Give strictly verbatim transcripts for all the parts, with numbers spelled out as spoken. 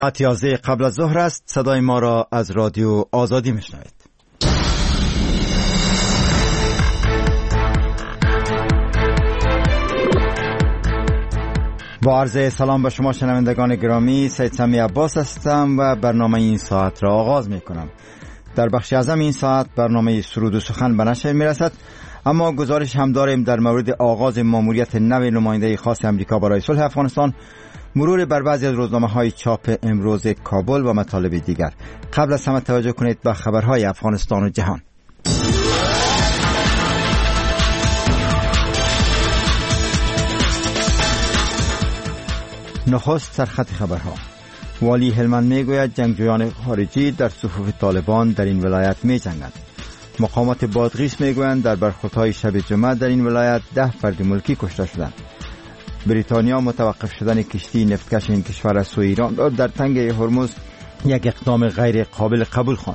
ساعت یازده قبل از ظهر است. صدای ما را از رادیو آزادی میشنوید. با عرض سلام به شما شنوندگان گرامی، سید سمی عباس هستم و برنامه این ساعت را آغاز می کنم. در بخش اعظم این ساعت برنامه سرود و سخن به نشر می رسد، اما گزارش هم داریم در مورد آغاز ماموریت نو نماینده خاص امریکا برای صلح افغانستان، مرور بر بعضی از روزنامه‌های چاپ امروز کابل و مطالب دیگر. قبل از همه توجه کنید به خبرهای افغانستان و جهان. نخست سرخط خبرها. والی هلمند میگوید جنگجویان خارجی در صفوف طالبان در این ولایت می جنگند. مقامات بادغیس میگویند در برخوردهای شب جمعه در این ولایت ده فرد ملکی کشته شدند. بریتانیا متوقف شدن کشتی نفتکش این کشور از سوی ایران را در تنگه هرمز یک اقدام غیر قابل قبول خواند.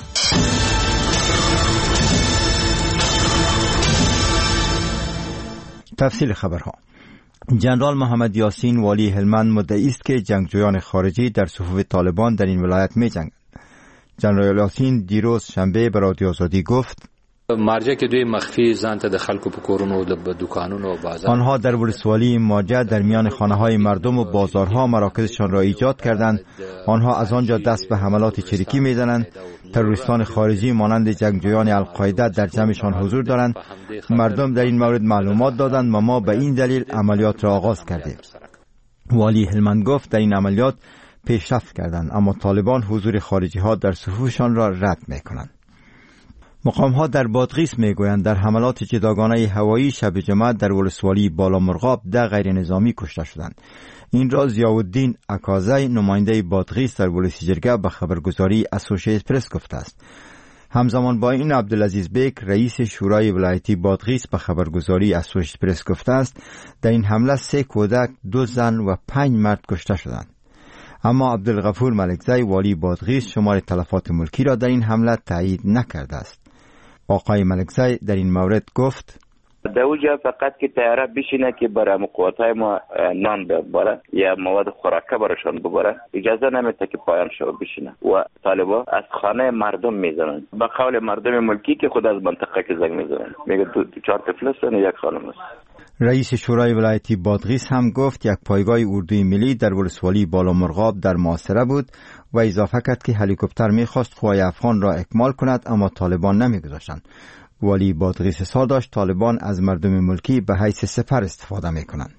تفصیل خبرها. جنرال محمد یاسین والی هلمند مدعی است که جنگجویان خارجی در صفوف طالبان در این ولایت می جنگند. جنرال یاسین دیروز شنبه به رادیو آزادی گفت مرجع که دوی مخفی زنت د خلکو په کورونو د دکانونو و بازار آنها در ولسوالی مارجع در میان خانه‌های مردم و بازارها مراکزشان را ایجاد کردند. آنها از آنجا دست به حملات چریکی می‌زنند. تروریستان خارجی مانند جنگجویان القاعده در جمعشان حضور دارند. مردم در این مورد معلومات دادند و ما به این دلیل عملیات را آغاز کردیم. والی هلمند گفت در این عملیات پیشرفت کردند، اما طالبان حضور خارجی‌ها در صفوفشان را رد می‌کنند. مقام‌ها در بادغیس میگویند در حملات جداگانه هوایی شب جمعه در ولسوالی بالامرغاب ده غیر نظامی کشته شدند. این را ضیاءالدین اکازی نماینده بادغیس در ولسی جرگه به خبرگزاری اسوشییتد پرس گفته است. همزمان با این عبدالعزیز بیک رئیس شورای ولایتی بادغیس به خبرگزاری اسوشییتد پرس گفته است در این حمله سه کودک، دو زن و پنج مرد کشته شدند. اما عبدالغفور ملکزی والی بادغیس شمار تلفات ملکی را در این حمله تایید نکرده است. آقای ملکزی در این مورد گفت در اونجا فقط که طیاره بشینه که برای قوتای ما نان ببره یا مواد خوراکه براشون ببره، اجازه نمیده که پایان شو بشینه و طالبا از خانه مردم میزنن. به قول مردم ملکی که خود از منطقه که زنگ میزنن، میگه دو چهار طفل هستن یک خانم است. رئیس شورای ولایتی بادغیس هم گفت یک پایگاه اردوی ملی در ولسوالی بالامرغاب در محاصره بود و اضافه کرد که هلیکوپتر میخواست قوای افغان را اکمال کند، اما طالبان نمیگذاشتند. والی بادغیس اظهار داشت طالبان از مردم ملکی به حیث سپر استفاده میکنند.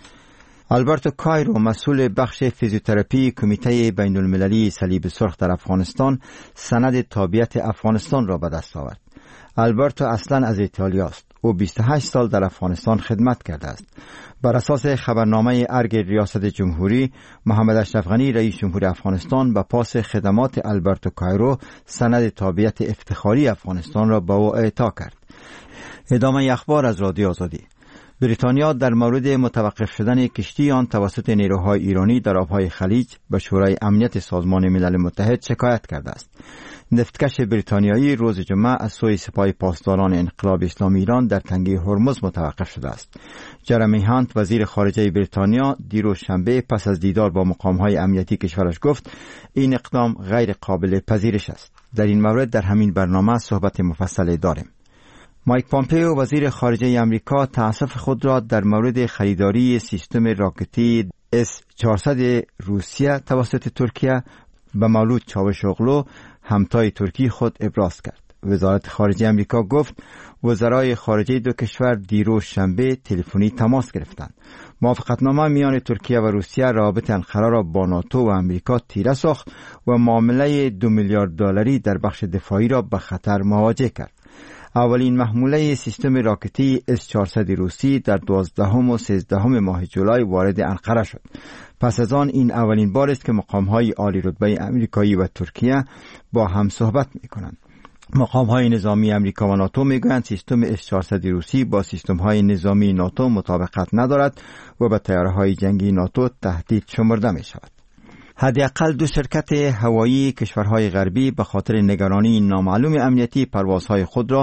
آلبرتو کایرو مسئول بخش فیزیوتراپی کمیته بین المللی صلیب سرخ در افغانستان سند تابعیت افغانستان را به دست آورد. آلبرتو اصلا از ایتالیا است. او بیست و هشت سال در افغانستان خدمت کرده است. بر اساس خبرنامه ارگ ریاست جمهوری، محمد اشرف غنی رئیس جمهور افغانستان به پاس خدمات آلبرتو کایرو سند تابعیت افتخاری افغانستان را به او اعطا کرد. ادامه اخبار از رادیو آزادی. بریتانیا در مورد متوقف شدن کشتی آن توسط نیروهای ایرانی در آبهای خلیج به شورای امنیت سازمان ملل متحد شکایت کرده است. نفتکش بریتانیایی روز جمعه از سوی سپاه پاسداران انقلاب اسلامی ایران در تنگه هرمز متوقف شده است. جرمی هانت وزیر خارجه بریتانیا دیروز شنبه پس از دیدار با مقام‌های امنیتی کشورش گفت این اقدام غیر قابل پذیرش است. در این مورد در همین برنامه صحبت مفصل داریم. مایک پامپئو وزیر خارجه آمریکا تأسف خود را در مورد خریداری سیستم راکتی اس چهارصد روسیه توسط ترکیه به مولود چاوشوغلو همتای ترکی خود ابراز کرد. وزارت خارجه آمریکا گفت وزرای خارجه دو کشور دیروز شنبه تلفنی تماس گرفتند. موافقتنامه میان ترکیه و روسیه رابط انقره را با ناتو و آمریکا تیره ساخت و معامله دو میلیارد دلاری در بخش دفاعی را به خطر مواجه کرد. اولین محموله سیستم راکتی اس چهارصد روسی در دوازدهم و سیزدهم ماه جولای وارد انقره شد. پس از آن این اولین بار است که مقام‌های عالی رتبه آمریکایی و ترکیه با هم صحبت می‌کنند. مقام‌های نظامی آمریکا و ناتو می‌گویند سیستم اس چهارصد روسی با سیستم‌های نظامی ناتو مطابقت ندارد و به طیاره‌های جنگی ناتو تهدید شمرده می‌شود. حداقل دو شرکت هوایی کشورهای غربی به خاطر نگرانی نامعلوم امنیتی پروازهای خود را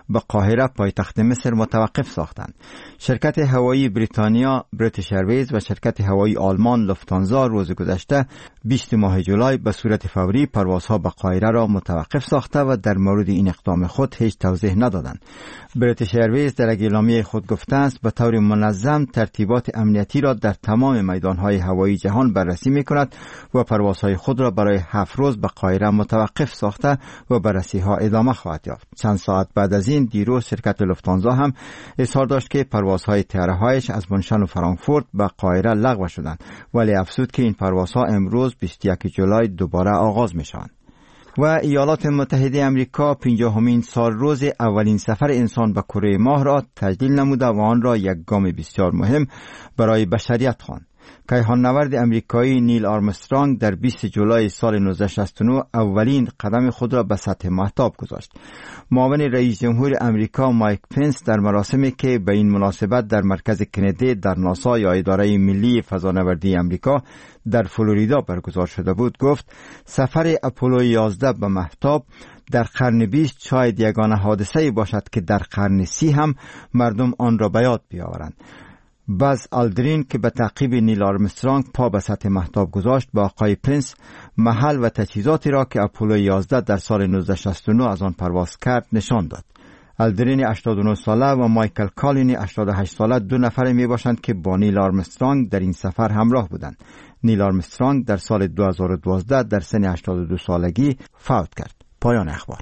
به قاهره پایتخت مصر متوقف ساختند. شرکت هوایی بریتانیا بریتیش ایرویز و شرکت هوایی آلمان لوفتانزا روز گذشته بیست ماه جولای به صورت فوری پروازها به قاهره را متوقف ساخته و در مورد این اقدام خود هیچ توضیح ندادند. بریتیش ایرویز در اعلامیه خود گفته است به طور منظم ترتیبات امنیتی را در تمام میدانهای هوایی جهان بررسی می‌کند و پروازهای خود را برای هفت روز به قاهره متوقف ساخته و بررسی‌ها ادامه خواهد یافت. چند ساعت بعد از این دیروز شرکت لوفتانزا هم اظهار داشت که پروازهای طیاره‌هایش از منشن و فرانکفورت به قاهره لغو شدند، ولی افزود که این پروازها امروز بیست و یکم جولای دوباره آغاز می‌شوند. و ایالات متحده آمریکا پنجاهمین سال روز اولین سفر انسان به کره ماه را تجلیل نموده و آن را یک گام بسیار مهم برای بشریت خواند. کیهان نورد امریکایی نیل آرمسترانگ در بیست جولای سال نوزده شصت و نه اولین قدم خود را به سطح مهتاب گذاشت. معاون رئیس جمهور امریکا مایک پنس در مراسمی که به این مناسبت در مرکز کندی در ناسا یا اداره ملی فضانوردی امریکا در فلوریدا برگزار شده بود گفت سفر اپولو یازده به مهتاب در قرن بیست شاید یگانه حادثه‌ای باشد که در قرن سی هم مردم آن را به یاد بیاورند. باز آلدرین که به تعقیب نیل آرمسترانگ پا به سطح مهتاب گذاشت با آقای پرنس محل و تجهیزاتی را که اپولو یازده در سال نوزده شصت و نه از آن پرواز کرد نشان داد. آلدرین هشتاد و نه ساله و مایکل کالین هشتاد و هشت ساله دو نفر می باشند که با نیل آرمسترانگ در این سفر همراه بودند. نیل آرمسترانگ در سال دو هزار و دوازده در سن هشتاد و دو سالگی فوت کرد. پایان اخبار.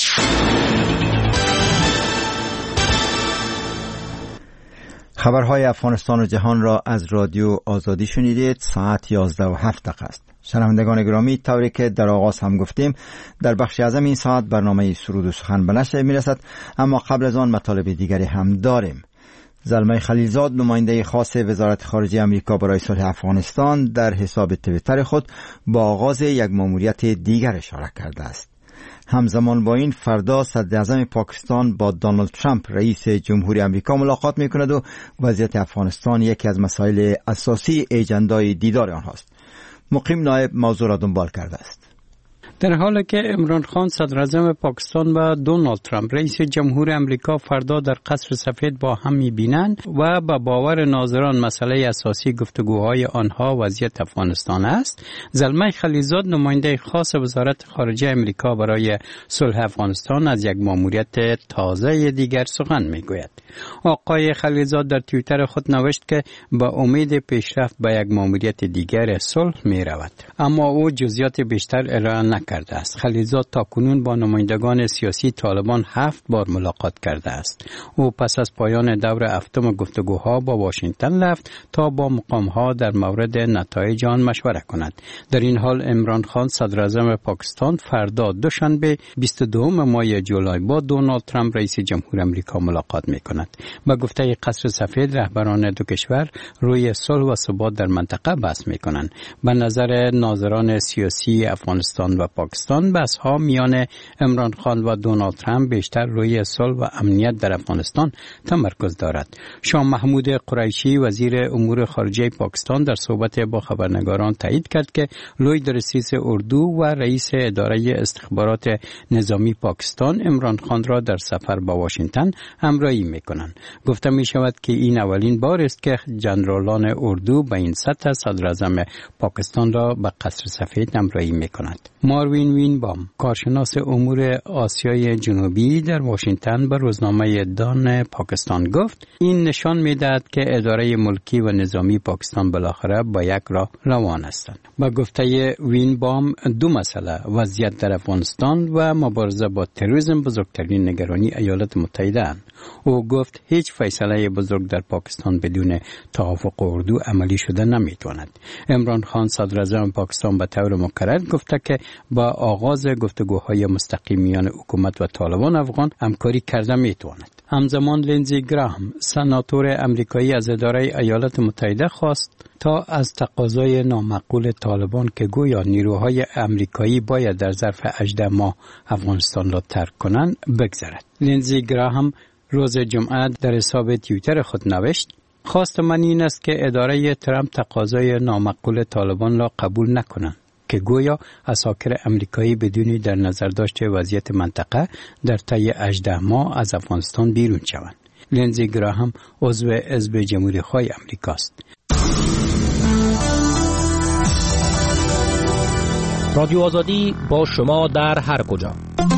خبرهای افغانستان و جهان را از رادیو آزادی شنیدید. ساعت یازده و هفت دقیقه است. شنوندگان گرامی، طوری که در آغاز هم گفتیم در بخش اعظم این ساعت برنامه سرود و سخن به نشر میرسد، اما قبل از آن مطالب دیگری هم داریم. زلمه خلیلزاد نماینده خاص وزارت خارجه آمریکا برای صلح افغانستان در حساب توییتر خود با آغاز یک مأموریت دیگر اشاره کرده است. همزمان با این فردا صدر اعظم پاکستان با دونالد ترامپ رئیس جمهوری آمریکا ملاقات میکند و وضعیت افغانستان یکی از مسائل اساسی اجندای دیدار آنهاست. مقیم نایب موضوع را دنبال کرده است. در حالی که عمران خان صدر اعظم پاکستان و دونالد ترامپ رئیس جمهور امریکا فردا در قصر سفید با هم می‌بینند و با باور ناظران مسئله اساسی گفتگوهای آنها وضعیت افغانستان است، زلمه خلیلزاد نماینده خاص وزارت خارجه امریکا برای صلح افغانستان از یک مأموریت تازه دیگر سخن می‌گوید. آقای خلیلزاد در توییتر خود نوشت که با امید پیشرفت به یک مأموریت دیگر صلح می‌رود، اما او جزئیات بیشتر ارائه نکرده است. خلیلزاد تاکنون با نمایندگان سیاسی طالبان هفت بار ملاقات کرده است. او پس از پایان دور هفتم گفتگوها با واشنگتن رفت تا با مقامها در مورد نتایج آن مشوره کند. در این حال عمران خان صدر اعظم پاکستان فردا دوشنبه بیست و دو ماه جولای با دونالد ترامپ رئیس جمهور آمریکا ملاقات می‌کند. با گفته قصر سفید رهبران دو کشور روی صلح و ثبات در منطقه بحث می‌کنند. به نظر ناظران سیاسی افغانستان و پاکستان بحث‌ها میان عمران خان و دونالد ترامپ بیشتر روی صلح و امنیت در افغانستان تمرکز دارد. شاه محمود قریشی وزیر امور خارجه پاکستان در صحبت با خبرنگاران تایید کرد که لوی رئیس اردو و رئیس اداره استخبارات نظامی پاکستان عمران خان را در سفر با واشنگتن همراهی می‌کنند. گفته می‌شود که این اولین بار است که ژنرالان اردو به این سطح صدر اعظم پاکستان را به قصر سفید همراهی می‌کنند. ماروین وینبام کارشناس امور آسیای جنوبی در واشنگتن به روزنامه دان پاکستان گفت این نشان می‌دهد که اداره ملکی و نظامی پاکستان بالاخره با یک راه روان هستند. با گفته وینبام دو مسئله وضعیت در افغانستان و مبارزه با تروریسم بزرگترین نگرانی ایالات متحده اند. او گفت هیچ فیصله بزرگ در پاکستان بدون توافق اردو عملی شده نمیتواند. عمران خان صدر اعظم پاکستان به طور مکرر گفته که با آغاز گفتگوهای مستقیم میان حکومت و طالبان افغان همکاری کرده میتواند. همزمان لینزی گراهم سناتور امریکایی از اداره ایالات متحده خواست تا از تقاضای نامعقول طالبان که گویا نیروهای امریکایی باید در ظرف هجده ماه افغانستان را ترک کنند بگذرد. لینزی گراهم روز جمعه در حساب توییتر خود نوشت خواست من این است که اداره ترامپ تقاضای نامعقول طالبان را قبول نکنند که که گویا عساکر امریکایی بدون در نظر داشته وضعیت منطقه در طی هجده ماه از افغانستان بیرون شوند. لینزی گراهام عضو حزب جمهوری خواه امریکاست. رادیو آزادی با شما در هر کجا.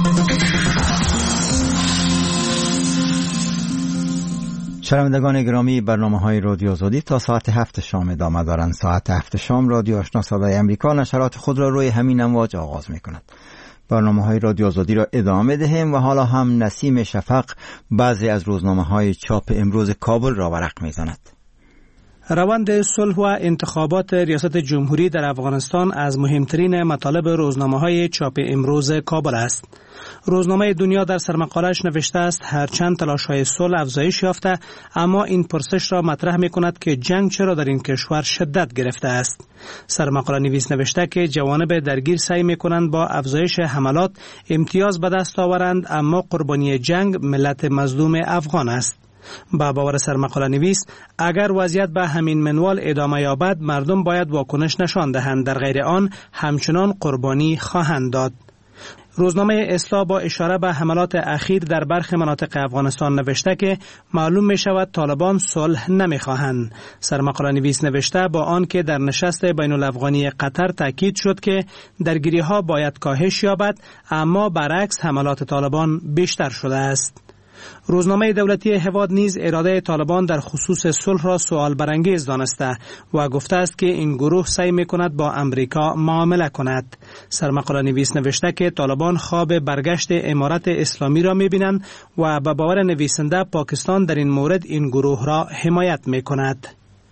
شنوندگان گرامی، برنامه های رادیو آزادی تا ساعت هفت شام ادامه دارند. ساعت هفت شام رادیو آشنا صدای امریکا نشرات خود را روی همین امواج آغاز می کند. برنامه های رادیو آزادی را ادامه دهیم و حالا هم نسیم شفق بعضی از روزنامه های چاپ امروز کابل را ورق می زند. روند صلح و انتخابات ریاست جمهوری در افغانستان از مهمترین مطالب روزنامه‌های چاپ امروز کابل است. روزنامه دنیا در سرمقاله‌اش نوشته است هرچند تلاش‌های صلح افزایش یافته، اما این پرسش را مطرح می‌کند که جنگ چرا در این کشور شدت گرفته است. سرمقاله نویس نوشته که جوانب درگیر سعی می‌کنند با افزایش حملات امتیاز به دست آورند، اما قربانی جنگ ملت مظلوم افغان است. با باور سرمقاله نویس اگر وضعیت به همین منوال ادامه یابد، مردم باید واکنش نشان دهند، در غیر آن همچنان قربانی خواهند داد. روزنامه اصلاح با اشاره به حملات اخیر در برخی مناطق افغانستان نوشته که معلوم می شود طالبان صلح نمی خواهند. سرمقاله نویس نوشته با آن که در نشست بین الافغانی قطر تاکید شد که درگیری ها باید کاهش یابد، اما برعکس حملات طالبان بیشتر شده است. روزنامه دولتی هواد نیز اراده طالبان در خصوص صلح را سوال برانگیز دانسته و گفته است که این گروه سعی می‌کند با امریکا معامله کند. سرمقاله نویس نوشته که طالبان خواب برگشت امارت اسلامی را می‌بینند و به باور نویسنده پاکستان در این مورد این گروه را حمایت می‌کند.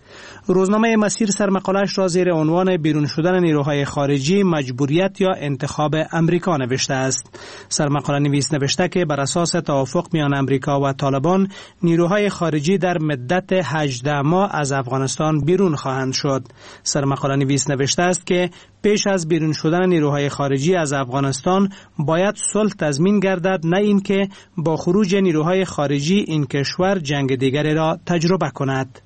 روزنامه مسیر سرمقاله‌اش را زیر عنوان بیرون شدن نیروهای خارجی مجبوریت یا انتخاب امریکا نوشته است. سرمقاله نویس نوشته که بر اساس توافق میان امریکا و طالبان نیروهای خارجی در مدت هجده ماه از افغانستان بیرون خواهند شد. سرمقاله نویس نوشته است که پیش از بیرون شدن نیروهای خارجی از افغانستان باید صلح تضمین گردد، نه اینکه با خروج نیروهای خارجی این کشور جنگ دیگری را تجربه کند.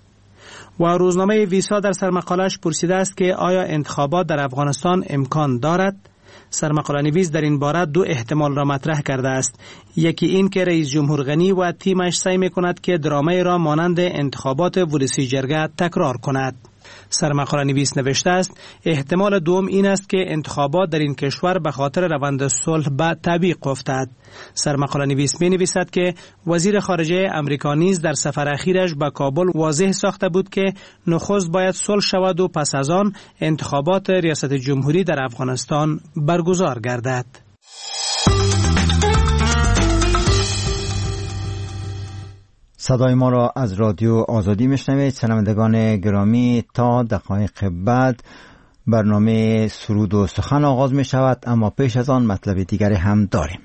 و روزنامه ویسا در سرمقاله‌اش پرسیده است که آیا انتخابات در افغانستان امکان دارد؟ سرمقاله نویس در این باره دو احتمال را مطرح کرده است. یکی این که رئیس جمهور غنی و تیمش سعی می‌کند که درامه را مانند انتخابات ولسی جرگه تکرار کند. سرمقاله نویس نوشته است احتمال دوم این است که انتخابات در این کشور به خاطر روند صلح به تعویق افتد. سرمقاله نویس می نویسد که وزیر خارجه امریکا نیز در سفر اخیرش به کابل واضح ساخته بود که نخست باید صلح شود و پس از آن انتخابات ریاست جمهوری در افغانستان برگزار گردد. صدای ما را از رادیو آزادی میشنوید. شنوندگان گرامی، تا دقایق بعد برنامه سرود و سخن آغاز می شود، اما پیش از آن مطلب دیگری هم داریم.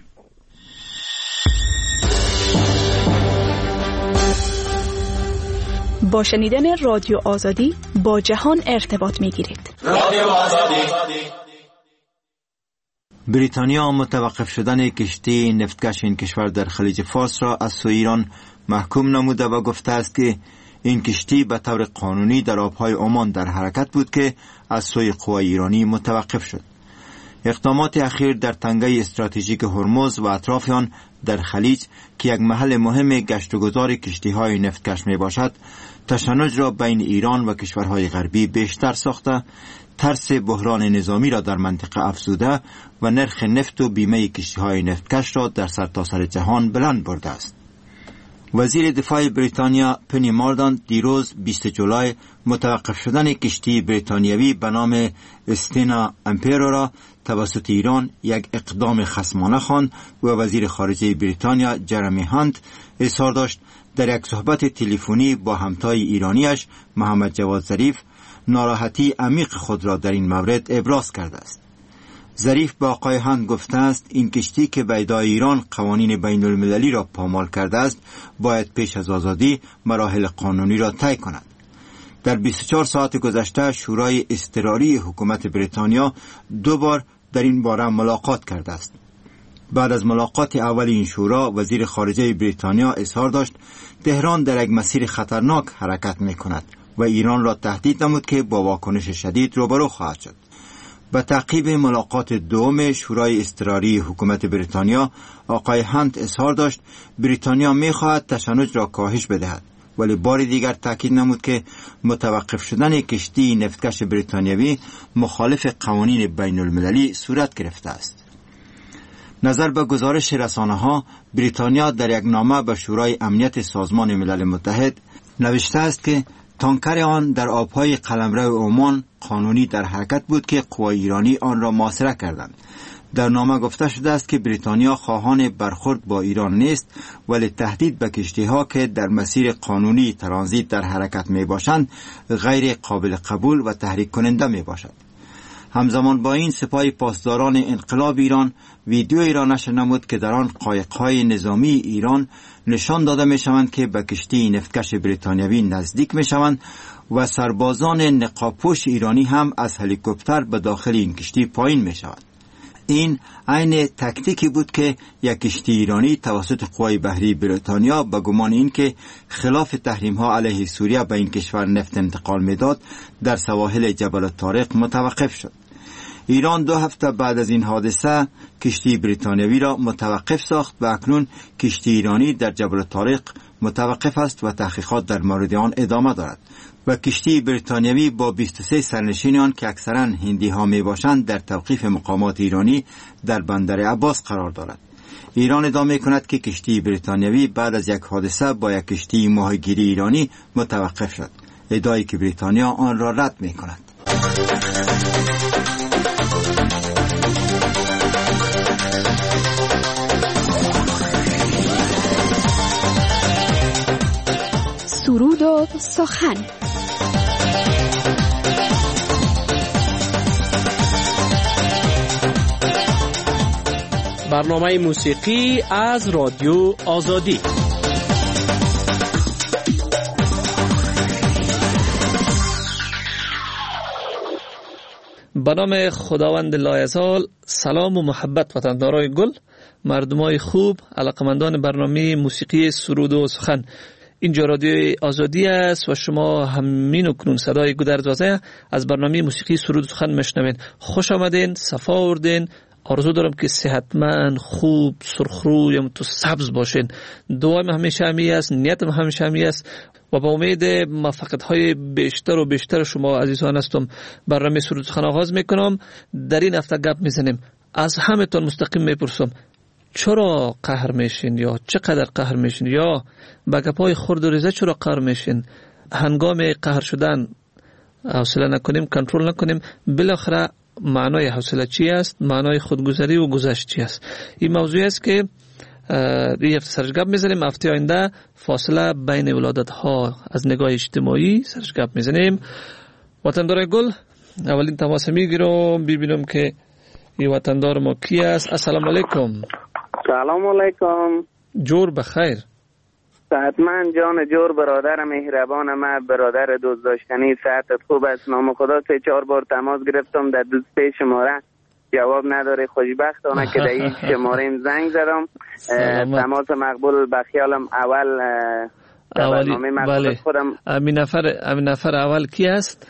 با شنیدن رادیو آزادی با جهان ارتباط می گیرید. رادیو آزادی. بریتانیا متوقف شدن کشتی نفتکش این کشور در خلیج فارس را از سوی ایران محکوم نموده و گفته است که این کشتی به طور قانونی در آبهای عمان در حرکت بود که از سوی قوای ایرانی متوقف شد. اقدامات اخیر در تنگه استراتژیک هرمز و اطراف آن در خلیج که یک محل مهم گشت و گذار کشتی‌های نفتکش میباشد، تشنج را بین ایران و کشورهای غربی بیشتر ساخته، ترس بحران نظامی را در منطقه افزوده و نرخ نفت و بیمه کشتی‌های نفتکش را در سرتاسر جهان بلند برده است. وزیر دفاع بریتانیا پنی ماردان دیروز بیست جولای متوقف شدن کشتی بریتانیوی به نام استینا امپیرو را توسط ایران یک اقدام خصمانه خواند و وزیر خارجه بریتانیا جرمی هانت اظهار داشت در یک صحبت تلفنی با همتای ایرانیش محمد جواد ظریف ناراحتی عمیق خود را در این مورد ابراز کرده است. ظریف با آقای هانت گفته است این کشتی که به ادعای ایران قوانین بین المللی را پامال کرده است باید پیش از آزادی مراحل قانونی را طی کند. در بیست و چهار ساعت گذشته شورای اضطراری حکومت بریتانیا دو بار در این باره ملاقات کرده است. بعد از ملاقات اول این شورا وزیر خارجه بریتانیا اظهار داشت تهران در یک مسیر خطرناک حرکت می کند و ایران را تهدید نمود که با واکنش شدید روبرو خواهد شد. به تعقیب ملاقات دوم شورای اضطراری حکومت بریتانیا، آقای هانت اظهار داشت بریتانیا می‌خواهد تشنج را کاهش بدهد، ولی بار دیگر تاکید نمود که متوقف شدن کشتی نفتکش بریتانیایی مخالف قوانین بین المللی صورت گرفته است. نظر به گزارش رسانه‌ها، بریتانیا در یک نامه به شورای امنیت سازمان ملل متحد نوشته است که تانکر آن در آبهای قلمرو عمان قانونی در حرکت بود که قوای ایرانی آن را محاصره کردند. در نامه گفته شده است که بریتانیا خواهان برخورد با ایران نیست، ولی تهدید به کشتی‌ها که در مسیر قانونی ترانزیت در حرکت می باشند غیر قابل قبول و تحریک کننده می باشد. همزمان با این سپاه پاسداران انقلاب ایران ویدیویی را نشر نمود که در آن قایق‌های نظامی ایران نشان داده می شوند که به کشتی نفتکش بریتانیایی نزدیک می شوند و سربازان نقابپوش ایرانی هم از هلیکوپتر به داخل این کشتی پایین می شوند. این عین تکتیکی بود که یک کشتی ایرانی توسط قوای بحری بریتانیا به گمان این که خلاف تحریم ها علیه سوریه به این کشور نفت انتقال میداد در سواحل جبل طارق متوقف شد. ایران دو هفته بعد از این حادثه کشتی بریتانیایی را متوقف ساخت و اکنون کشتی ایرانی در جبل طارق متوقف است و تحقیقات در مورد آن ادامه دارد و کشتی بریتانیایی با بیست و سه سرنشین آن که اکثرا هندی ها می باشند در توقیف مقامات ایرانی در بندر عباس قرار دارد. ایران ادعا کند که کشتی بریتانیایی بعد از یک حادثه با یک کشتی ماهیگیری ایرانی متوقف شد، ادعایی که بریتانیا آن را رد می کند. سرود و سخن. برنامه موسیقی از رادیو آزادی. به نام خداوند لایزال. سلام و محبت وطندارای گل، مردمای خوب، علاقمندان برنامه موسیقی سرود و سخن. اینجا رادیو آزادی است و شما همین اکنون صدای گودرزوازه از برنامه موسیقی سرود و سخن میشنوید. خوش آمدین، صفا آوردین. آرزو دارم که صحتمند، خوب، سرخروی و تو سبز باشین. دعایم همیشه همی است، نیتم همیشه همی است و با امید موفقیت‌های بیشتر و بیشتر شما عزیزان هستم برنامه سرود و سخن آغاز میکنم. در این هفته گپ میزنیم. از همتون مستقیم میپرسم چرا قهر میشین یا چقدر قهر میشین یا با گپای خرد و ریزه چرا قهر میشین؟ هنگام قهر شدن حوصله نکنیم، کنترل نکنیم، بالاخره معنای حوصله چی است؟ معنای خودگذری و گذشت چی است؟ این موضوعی است که این هفته سرش گپ میزنیم. هفته آینده فاصله بین ولادت ها از نگاه اجتماعی سرش گپ میزنیم. وطندار گل، اولین تماس میگیرم ببینم که این وطندار ما کی است. السلام علیکم. سلام علیکم. جور بخیر. صحتمند جان جور برادر مهربان من، برادر دوست داشتنی، صحتت خوب است؟ نام خدا سه چهار بار تماس گرفتم در دوست پی شماره جواب نداره. خوشبختانه که در این شماره زنگ زدم. تماس مقبول به خیالم اول اولی. بله. خودم امین نفر امین نفر اول کی است؟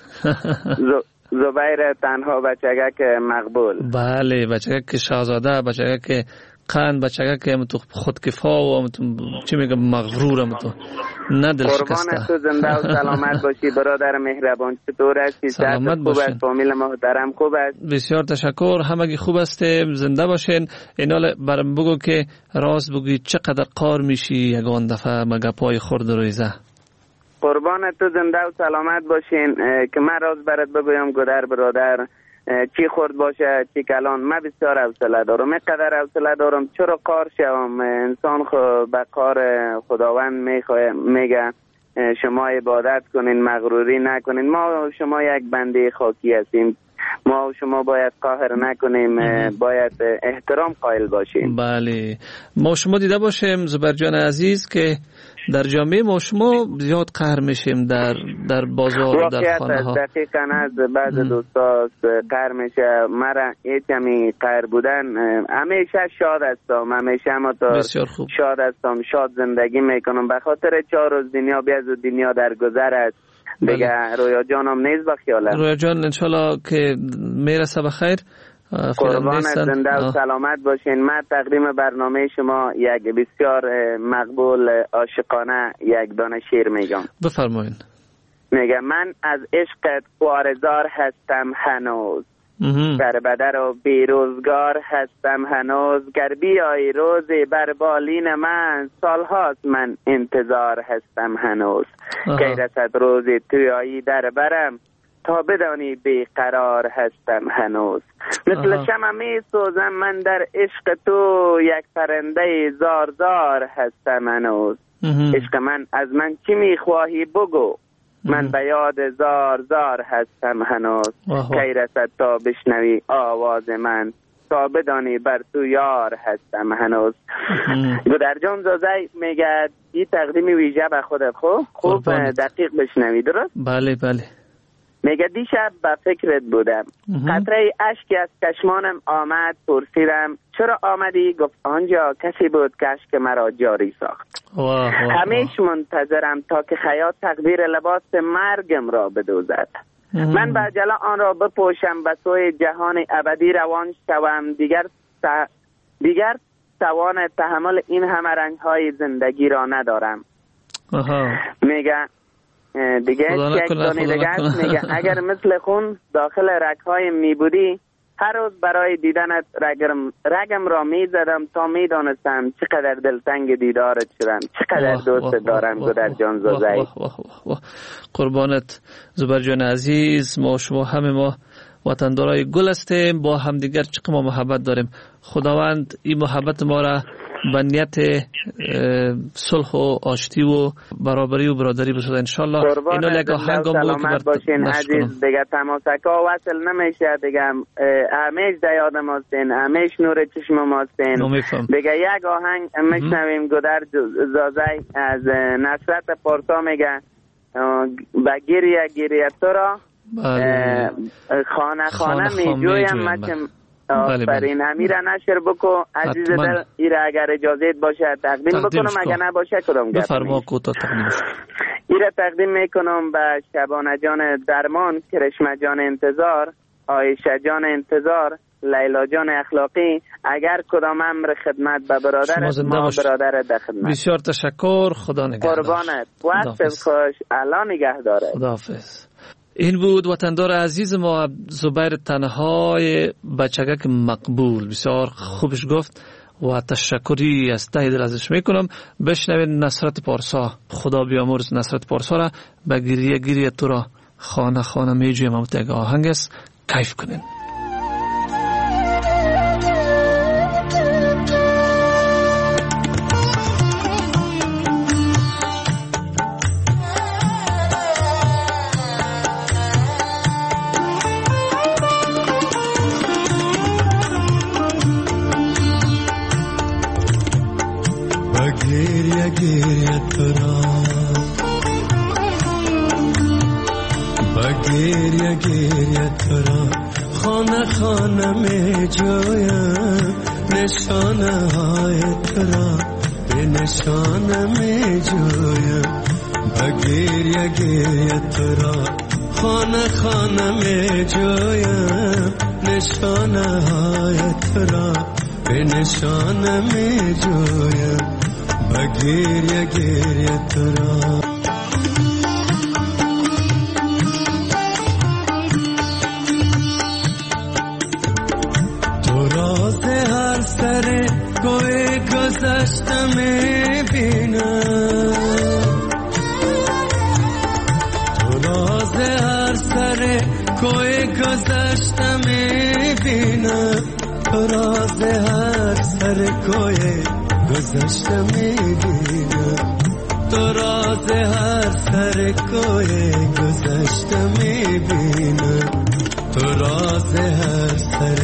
زبیر تنها بچگک مقبول. بله، بچگک شاهزاده، بچگک قند، بچگک که تو خودکفا و چی میگم مغرورم تو نه دل شکسته. قربان تو زنده و سلامت باشی برادر مهربان. چطور هستی؟ سلامت خوب باشین. است؟ فامیل محترم خوب است؟ بسیار تشکر، همگی خوب هستیم، زنده باشین. اینال برام بگو که راست بگی چقدر قار میشی یگان دفعه مگپای خورد و ریزه؟ قربان تو زنده و سلامت باشین. که من راز برات بگویم گدر برادر، چی خورد باشه چی کلان، من بسیار حوصله دارم، اینقدر حوصله دارم چرا قار شوم. انسان خو به قار خداوند میخواه میگه شما عبادت کنین، مغروری نکنین. ما شما یک بنده خاکی هستیم، ما شما باید قهر نکنیم، باید احترام قائل باشیم. بله، ما شما دیده باشیم زبر جان عزیز که در جامعه ما شما زیاد قهر میشیم در در بازار، در خانه ها. دقیقاً از بعض دوستا قهر میشه. مرا یکمی قهر بودن همیشه شاد هستم، همیشه مطور شاد هستم، شاد زندگی میکنم به خاطر چهار روز دنیا بیاز و دنیا در گذر است. دیگه رویا جانم نیست با خیاله. رویا جان انشالله که میرسه بخیر. قربان زنده و سلامت باشین. من تقدیم برنامه شما یک بسیار مقبول عاشقانه یک دانه شعر میگم. بفرمایین. میگه من از عشقت خوارزار هستم هنوز، بر بدر و بیروزگار هستم هنوز، گر بیایی روزی بر بالین من، سالهاست من انتظار هستم هنوز. کی رسد روزی تویایی در برم، تا بدانی بیقرار هستم هنوز. مثل شمع می سوزم من در عشق تو، یک پرنده زار زار هستم هنوز. عشق من از من چی می خواهی بگو، من به یاد زار زار هستم هنوز. کی رسد تا بشنوی آواز من، تا بدانی بر تو یار هستم هنوز. گودر جان زازی میگه این تقدیم ویژه به خود خوب خوب دقیق بشنوی، درست؟ بله بله. میگه دیشب به فکرت بودم، قطره اشکی از چشمانم آمد، پرسیدم چرا آمدی؟ گفت آنجا کسی بود که اشک مرا جاری ساخت. همیشه منتظرم تا که خیاط تقدیر لباس مرگم را بدوزد. من به عجله آن را بپوشم، به سوی جهان ابدی روان شوم. دیگر ت... دیگر توان تحمل این همه رنج های زندگی را ندارم. میگه دیگه یک دانی دیگه میگه اگر مثل خون داخل رگ‌های می بودی، هر روز برای دیدنت رگم, رگم را می زدم تا می دانستم چقدر دلتنگ دیدارت شدم، چقدر دوست دارم. گودر جان زوزی. قربانت زبر جان عزیز. ما شما همه ما وطندارای گل هستیم، با همدیگر چقدر ما محبت داریم. خداوند این محبت ما را به نیت صلح و آشتی و برابری و برادری بسازه انشالله. اینو لگا هنگام بود که باشین عزیز. دیگه تماسکا وصل نمیشه دیگه. همیش در یاد ماستین، همیش نور چشم ماستین. دیگه یک آهنگ میشنویم گودر زازی از نصرت پارسا. میگه با گریه گریه تو را خانه خانه می جویم مچم. آفرین. امیره نشر بکو عزیز دل. ایره اگر اجازت باشه تقدیم بکنم، اگر نباشه کدام گفت بفرما کوتا تقدیم. ایره تقدیم میکنم به شبانه جان درمان، کرشمه جان انتظار، عایشه جان انتظار، لیلا جان اخلاقی. اگر کدام امر خدمت به برادرت، ما برادر در خدمت. بسیار تشکر. خدا نگهدار. قربانت. وقت خوش. الله نگهداره. خداحافظ. این بود وطندار عزیز ما زبیر تنهای بچگک مقبول. بسیار خوبش گفت و تشکری از ته دل ازش میکنم. بشنوید نصرت پارسا. خدا بیامرز نصرت پارسا را. به گریه گریه تو را خانه خانه میجویم. هم تگ آهنگ است، کیف کنین. گریه گریه تو را با گریه گریه تو را خانه خانه می جویم، نشانه های تو را به نشانه می جویم. با گریه گریه تو را خانه خانه می جویم، نشانه های تو را به نشانه می جویم. با گریه گریه تو را تو راز هر سر کوی گذشته می بینم، تو راز هر سر کوی گذشته می بینم، تو راز هر سر کوی گذشته میبینم، تو راز هر سر کوی گذشته میبینم، تو راز هر سر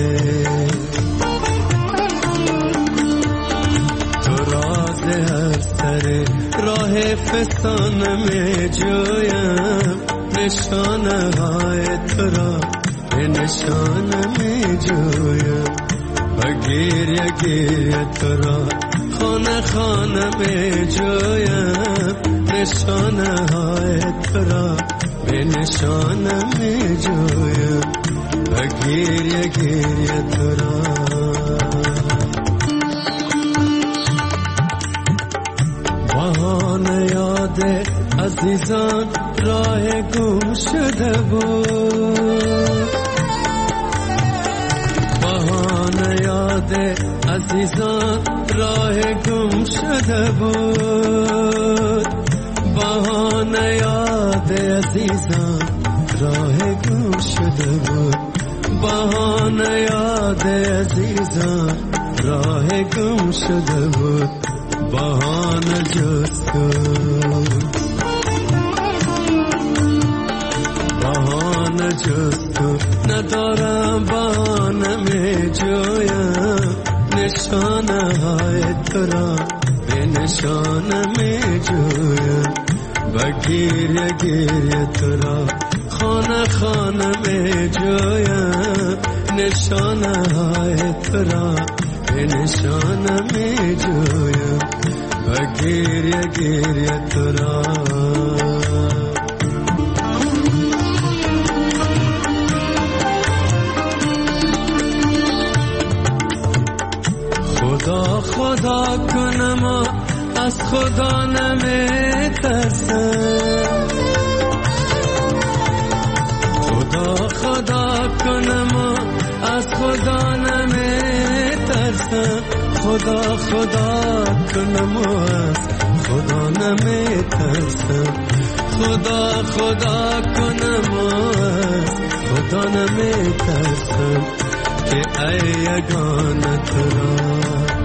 تو راز هر سر راه فسانه می جویم، نشانه های تو را به نشانه می جویم. و گریه گریه تو را خانه خانه می جویم، نشانه های تو را به نشانم جویم و گریه گریه تو را. بهانه یاد عزیزان راه گم شده بود، بهانه یاد عزیزان راه گم شده بود، بهانه یاد عزیزان راه گم شده بود، بهانه یاد عزیزان راه گم شده بود، بهانه جز تو، بهانه جز تو ندارم، بهانه می جویم نشانه های تو را، به نشانه می جویم و گریه گریه تو را، خانه خانه می جویم نشانه های تو را، به نشانه می جویم و گریه گریه تو را. خدا خدا کنم از خدا نمی ترسم، خدا خدا کنم از خدا نمی ترسم، خدا خدا کنم از خدا نمی ترسم، خدا خدا کنم از خدا نمی ترسم که ای یگانه تو را،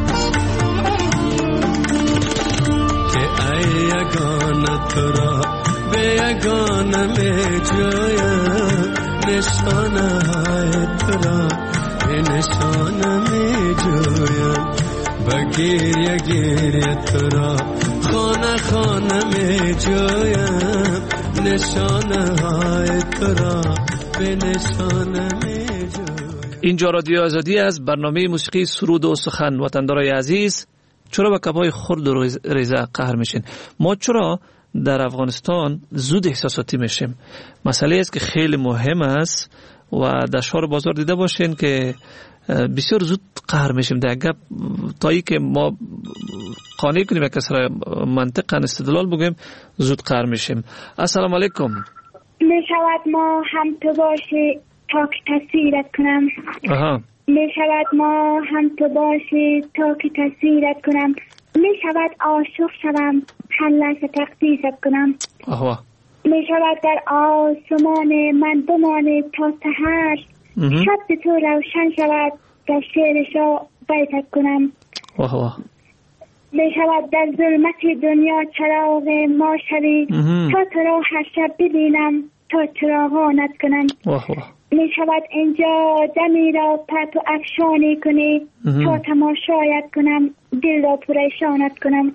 که ای یگانه تو را به یگانه می جویم نشانه های تو را، به نشانه می جویم و گریه گریه تو را، خانه خانه می جویم نشانه های تو را، به نشانه می جویم. اینجا رادیو آزادی از برنامه موسیقی سرود و سخن. وطندارای عزیز، چرا به کبای خرد و ریزه قهر میشین؟ ما چرا در افغانستان زود احساساتی میشیم؟ مسئله است که خیلی مهم است و در شهر بازار دیده باشین که بسیار زود قهر میشیم. در گپ تایی که ما قانع کنیم یک کس را منطقاً استدلال بگیم زود قهر میشیم. السلام علیکم. میشود ما هم تو باشی تا که تصویرت کنم. آها. میشود ما هم تو باشی تا که تصویرت کنم، میشود عاشق شوم هر لحظه تقدیست کنم. آها. میشود در آسمان من بمانی تا سحر، شب تو روشن شود در شعر شا بیتت کنم. آها. میشود در ظلمت دنیا چراغ ما شوی تا تو را هر شب ببینم تا چراغانت کنم. آها. می شود اینجا دمی را پرتو افشانی کنی تا تماشایت کنم، دل را پریشانت کنم.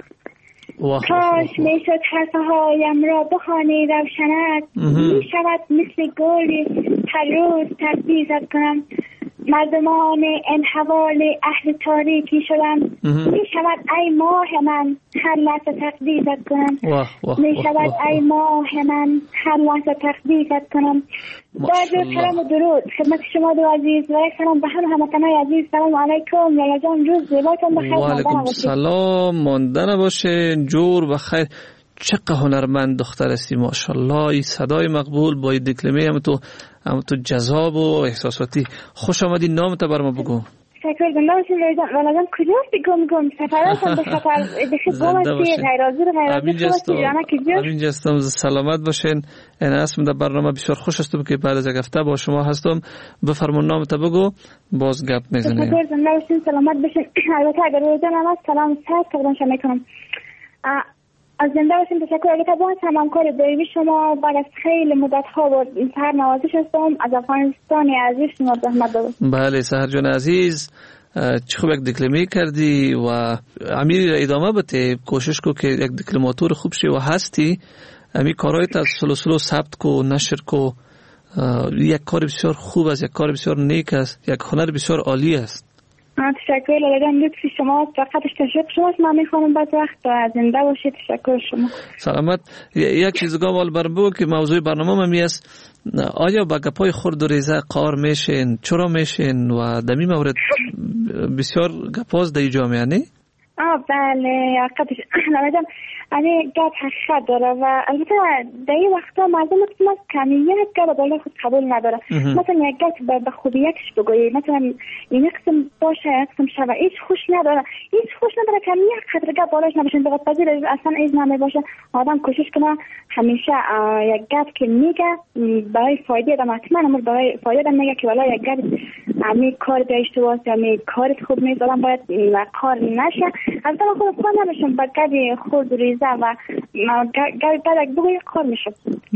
کاش می شد حرفهایم را بخوانی روشنت، می شود مثل گلی هر روز تقدیست کنم. مردمان این حوالی اهل تاریکی شدم، می شود ای ماه من هر لحظه تقدیست کنم. می شود ای ماه من هر لحظه تقدیست کنم. با جو سلام و درود خدمت شما دو عزیز و یک سلام به همه هموطنان عزیز. سلام علیکم. لالا جان روز زیباتون بخیر. و علیکم سلام. مانده نباشه. جور بخیر. چقدر هنرمند دختر هستی ماشاءالله. این صدای مقبول با این دکلمه هم تو هم تو جذاب و احساساتی. خوش آمدی. نامت بر ما بگو. شکر زنده باشین لالا جان. کجا هستی گم گم؟ سفراتم به خطر بخیر گم هستی غیرازی رو غیرازی خواستی. امین جستم. سلامت باشین. این اسم در برنامه بسیار خوش هستم که بعد از یک هفته با شما هستم. بفرمون نامت بگو باز گپ میزنیم. شکر زنده باشین. سلامت باشین. البته اگر روزان هم هست سلام سر تقدیم شما میکنم. از زنده باشین. تشکر. البته با همکار دایمی شما بعد از خیلی مدت ها با سهر نوازش هستم از افغانستان عزیز شما زحمت دادم. بله سهر جان عزیز چه خوب یک دکلمه کردی و امیر ادامه بده. کوشش کو که یک دکلماتور خوب شی و هستی. امی کارایت از سلو سلو ثبت کو نشر کو. یک کار بسیار خوب است، یک کار بسیار نیک است، یک هنر بسیار عالی است. تشکر لالجان، لطف شما فقط تشکر شماست. من میخوام بعد وقت زنده باشید. تشکر شما. سلامت. یک چیز گاوال بربو که موضوع برنامه ما می است، آیا با گپای خرد و ریزه قار میشین؟ چرا میشین؟ و دمی مورد بسیار گپاز در جامعه نه؟ آه بله حقیقتش لالجان این گپ حقیقت داره و البته در این وقتا مردم مثل کمیت گپ بالای خود قبول نداره. مثلا یک گپ به خوبی یکش بگویی، مثلا این قسم باشه یک قسم شبه هیچ خوش نداره، هیچ خوش نداره که یک قدر گپ بالاش نباشن بقید پذیر اصلا ایز نمی باشه. آدم کوشش کنه همیشه یک گپ که میگه برای فایده آدم حتما امور برای فایده آدم میگه که والا یک گپ امی کار داشته باشه یا می کارت خوب نیست آدم باید کار نشه. البته من خود خود نمیشم با گپ خود ریزه و گپی بعد بگوی کار میشه.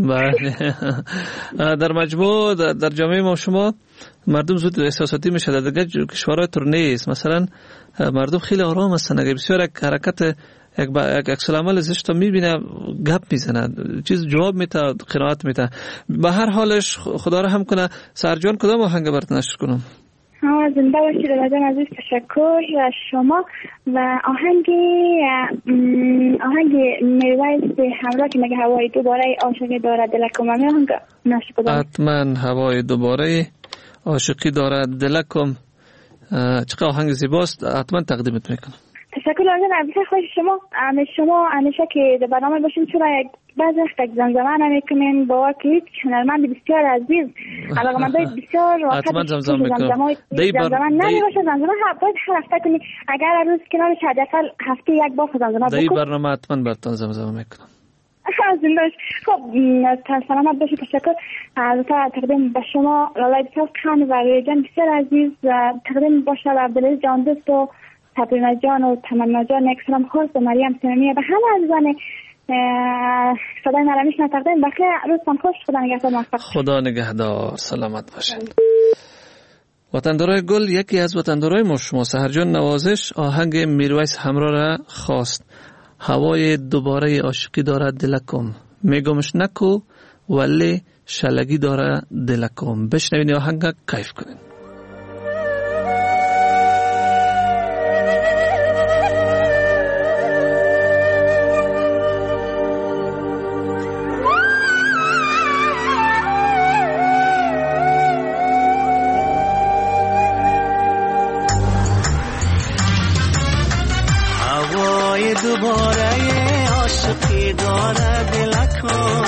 بله در مجموع در جامعه ما شما مردم زود احساساتی میشه. در دیگه کشورهای تر نیست. مثلا مردم خیلی آرام هستن. اگه بسیار یک حرکت یک یک عکس العمل زشت میبینه گپ میزنه، چیز جواب میده، قناعت میده. به هر حالش خدا رحم کنه. سرجان کدام آهنگ برات نشر کنم؟ ها زنده باشید لازم عزیز. تشکر از شما. و آهنگ آهنگ میرویس همراه که میگه هوای دوباره عاشقی دارد دلکم. من آهنگ نشر کنم. حتما هوای دوباره عاشقی دارد دلکم. چقدر آهنگ زیباست. حتما تقدیمت میکنم. تشکر لازم عزیز. خوش شما شما همیشه که در برنامه باشین چرا بعضی وقت زمزمه نمیکنین با که هنرمند بسیار عزیز علاقه‌مندای بسیار حتما زمزمه میکنم. دی زمزمه نمیشه زمزمه باید هر هفته کنی. اگر روز کنارش حداقل هفته یک بار زمزمه بکن. دی برنامه حتما براتون زمزمه میکنم. زنده‌اش. خب سلامت باشید. تشکر. البته تقدیم به شما لالای بسیار کن و ریجان بسیار عزیز تقدیم باشه و عبدالعزیز جان دوست و تبرینا جان و تمنا جان. یک سلام خاص به مریم سنمیه به همه عزیزان صدای نرمیش نتقدیم. بخیر روزتان خوش. خدا نگهدار. موفق. خدا نگهدار. سلامت باشید. وطندارای گل، یکی از وطندارای ما شما سحرجان نوازش آهنگ میرویس همراه را خواست. هوای دوباره عاشقی دارد دلکم، میگمش نکو ولی شلگی داره دلکم. بشنوین آهنگ کیف کنین. دوباره عاشقی داره دلکم،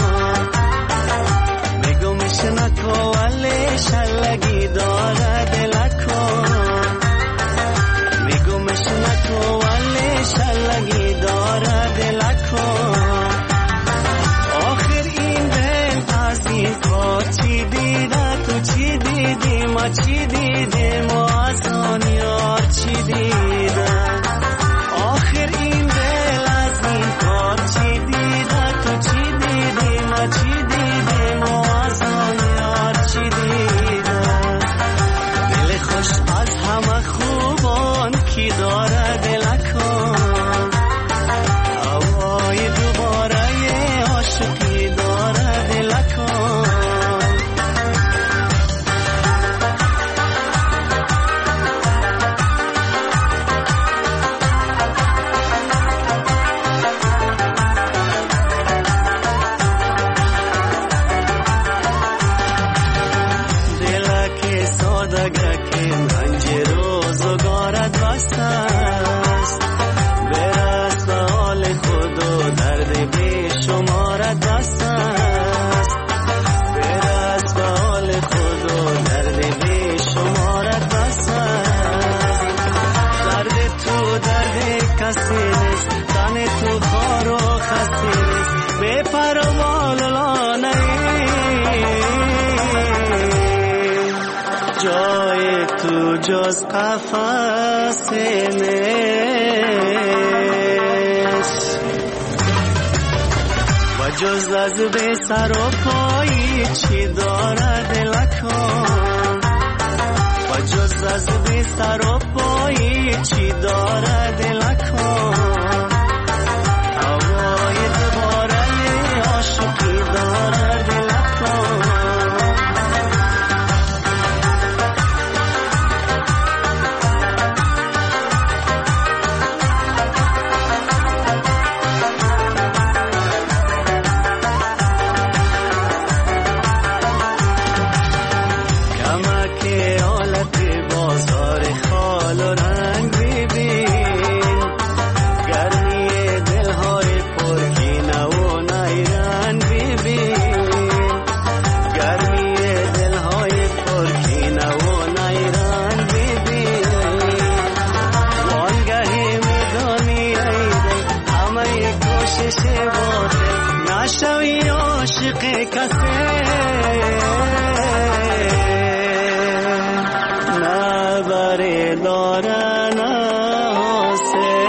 میگمش نکو ولی شلگی داره دلکم، میگمش نکو ولی شلگی داره دلکم. آخر این دل از این کار چی دیده تو چی دیدی ما چی دیدیم و از آن یار چی دیدم. آخر این دل از این کار چی دیده تو چی دیدی ما چی دیدیم و از آن یار چی دیدم. دل خوش از همه خوبان کی داره دلکم، هوای دوباره عاشقی داره دلکم. جز قفص نیست و جز از به سر و پایی چی داره دلکم، و جز از به سر و پایی چی داره دلکم. هوای دوباره عاشقی داره دلکم. دارن حاصل.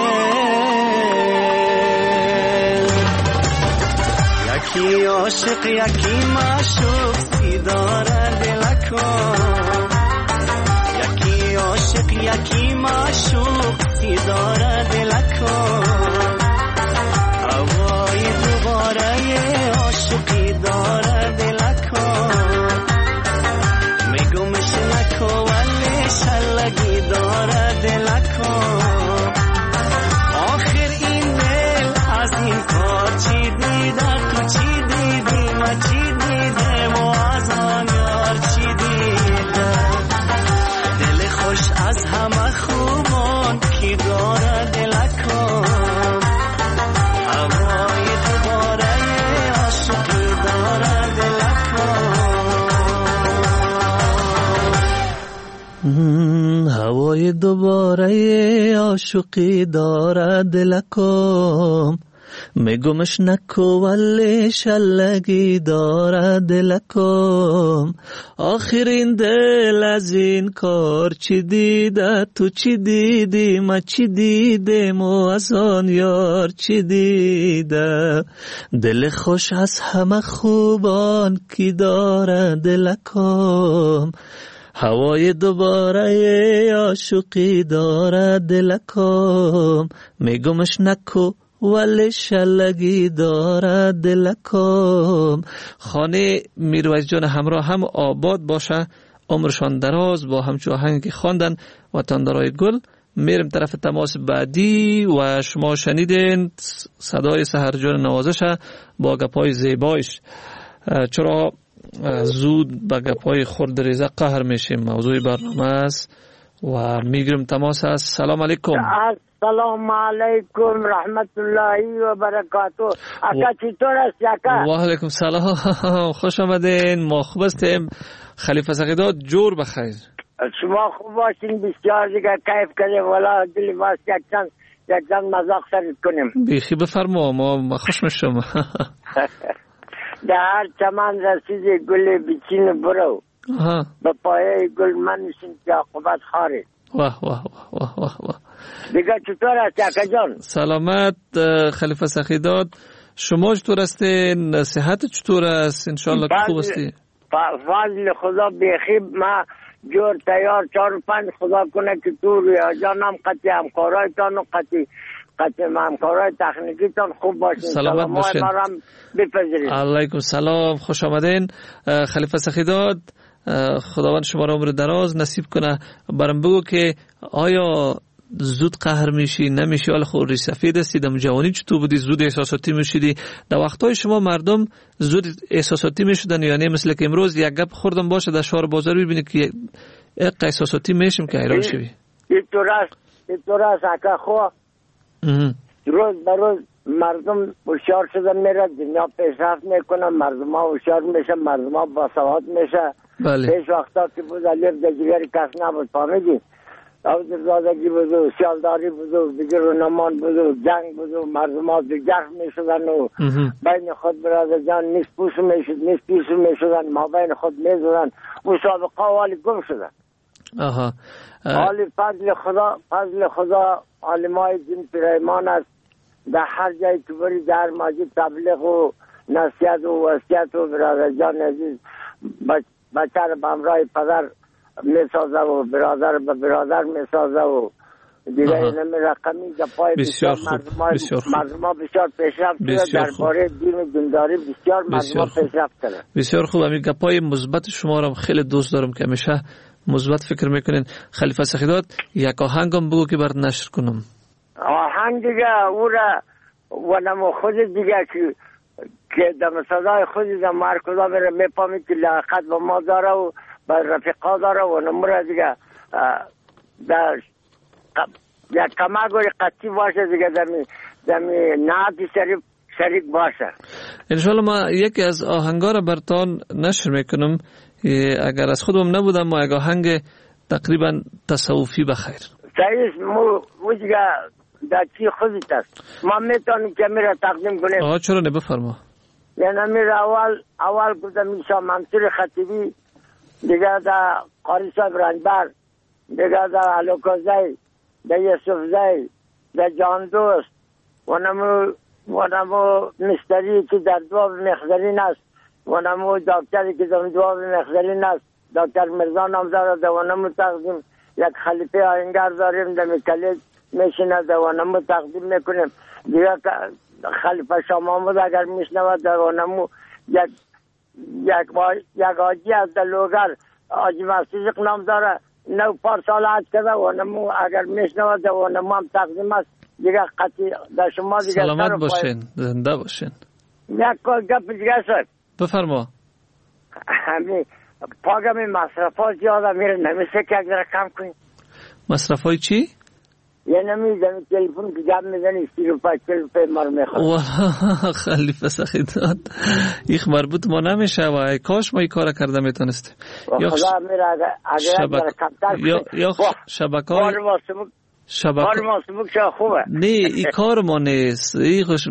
یکی عاشق یکی معشوق سی داره دلکم، یکی عاشق یکی معشوق سی داره دلکم. هوای دوباره عاشقی داره دلکم، میگمش نکو ولی شلگی داره دلکم. آخر این دل از این کار چی دیده، تو چی دیدی ما چی دیدم و از آن یار چی دیده. دل خوش از همه خوبان کی داره دلکم، هوای دوباره عاشقی داره دلکم. هوای دوباره عاشقی داره دلکم، میگمش نکو ولی شلگی داره دلکم. آخرین دل از این کار چی دیده، تو چی دیدی ما چی دیدم و از آن یار چی دیده. دل خوش از همه خوبان کی داره دلکم، هوای دوباره عاشقی داره دلکم. میگمش نکو ولی شلگی داره دلکم. خانه میرویس جان همراه هم آباد باشه، عمرشان دراز با همچو آهنگی خواندن وطندارای گل. میرم طرف تماس بعدی و شما شنیدین صدای سحرجان نوازش با گپای زیبایش. چرا زود با گپای خرد ریزه قهر میشیم موضوع برنامه است و میگرم تماس است. سلام علیکم. سلام علیکم رحمت الله و برکاته. اکا چطور است اکا؟ و علیکم سلام، خوش آمدین. ما خوب هستیم. خلیفه سقیدات جور بخیر. شما خوب باشین، بسیار دیگه کیف کنیم. والا دلی باست یک چند یک چند مذاق سرد کنیم. بیخی بفرما، ما خوش میشم. در هر چمن رسید گل بچین برو، به پایه گل منشین که عاقبت خاره. واه واه واه واه واه. دیگه چطور است اکا جان؟ سلامت خلیفه سخیداد. شما چطور هستین؟ صحت چطور است؟ انشالله که خوب هستی. فضل خدا بیخی ما جور تیار چار و پنج خدا کنه که تو ریا جانم قطعی همکارای تان و قطعی قطعی همکارای تکنیکی تان خوب باشین. سلامت باشین. بپذیرید. علیکم سلام، خوش آمدین خلیفه سخیداد. خداوند شما را عمر دراز نصیب کنه. برام بگو که آیا زود قهر میشی نمیشی؟ حال خود ریش سفید هستی، دم جوانی چطور بودی؟ زود احساساتی میشیدی؟ در وقتهای شما مردم زود احساساتی میشدن یا نه؟ مثل که امروز یک گپ خوردم باشه در شهر بازار ببینی که یک احساساتی میشیم که حیران شوی. اینطور است، اینطور است اکا خو. روز به روز مردم هوشیار شدن میره، دنیا پیشرفت میکنه، مردم ها هوشیار میشه، مردم ها باسواد میشه. بله. پیش وقتا که بود الف دجگر کس نبود، فهمیدی؟ آوزردادگی بود و سیالداری بود و دیگر رونمان بود و جنگ بود و مردم ها دیگر میشدن و بین خود برادر جان نیست پوسو میشد، نیست پیسو میشدن، ما بین خود میزدن، مسابقه والی گم شدن. آها. حالی فضل خدا، فضل خدا عالمای دین پیرایمان است. در هر جایی که بری در مسجد تبلیغ و نصیحت و وصیت و برادر جان عزیز بچه رو به همراه پدر میسازه و برادر به برادر میسازه و دیگه اینمی رقمی گپای بسیار خوب. مردم ها بسیار پیشرفت شده در باره دین و دینداری. بسیار مردم ها پیشرفت کرده. بسیار خوب. همین گپای مثبت شما رو خیلی دوست دارم که همیشه مثبت فکر میکنین. خلیفه سخیدات یک آهنگم بگو که برات نشر کنم. آهنگ دیگه او را و نمو خود دیگه که که دم صدای خودی دم مرکزا میره میپامی که لاقت با ما داره و با رفیقا داره و نموره دیگه در یک کمگوری قطعی باشه دیگه دمی دمی نعتی شریف شریک باشه. انشالله ما یکی از آهنگا را برتان نشر میکنم. اگر از خودم نبودم ما یک آهنگ تقریبا تصوفی بخیر. صحیح مو دیگه در چی خودت است. ما میتونیم که میره تقدیم کنیم. آه چرا نه بفرما. یعنی میره اول اول گفتم میشه منصور خطیبی دیگه در قاری صاحب رنجبر دیگه در علوکوزی در یوسفزی در جاندوست و نمو و نمو مستری که در دواب مخزرین است و نمو دکتری که در دواب مخزرین است دکتر مرزا نامزاد و نمو تقدیم یک خلیفه آهنگر داریم در میکلی میشنه و نمو تقدیم میکنیم دیگه خلیفه شاه محمود اگر میشنود و نمو یک یک یک آجی از در لوگر آجی مسیق نام داره نو پار سال عد کرده و نمو اگر میشنود و نمو هم تقدیم است دیگه قطعی در شما دیگه سلامت باشین زنده باشین. یک گپ دیگه شد بفرما. همین پاگمی مصرف ها زیاده میره نمیشه که اگر کم کنی. مصرف های چی؟ یه نمیدونم تلفن که گپ میزنی سی روپای چل روپای مار میخواد. خلیفه سخیداد ایخ مربوط ما نمیشه و ای کاش ما ای کار کرده میتونستیم. یا خدا میره اگر اگر کمتر یا یا شبکه های شبکه ما سبک شا خوبه. نه ای کار ما نیست، ای خوش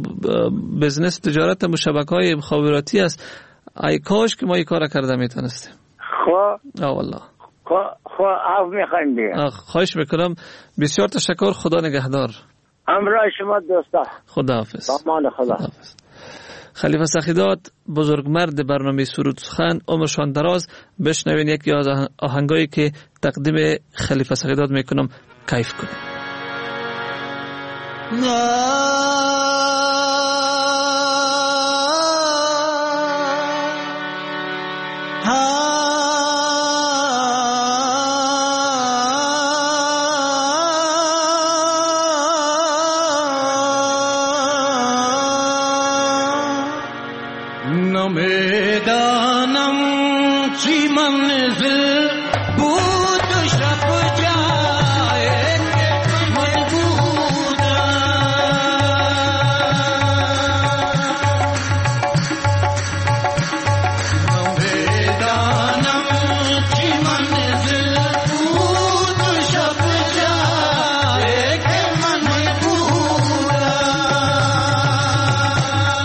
بزنس تجارت و شبکه های مخابراتی است. ای کاش که ما ای کار کرده میتونستیم. خب آه والله خب خب عفو میخوایم دیگه. خواهش میکنم. بسیار تشکر. خدا نگهدار. امرای شما دوستا. خداحافظ. امان خدا. خداحافظ. خلیفه سخیداد بزرگمرد برنامه سرود سخن، عمرشان دراز. بشنوین یکی از آهنگایی که تقدیم خلیفه سخیداد میکنم، کیف کنید.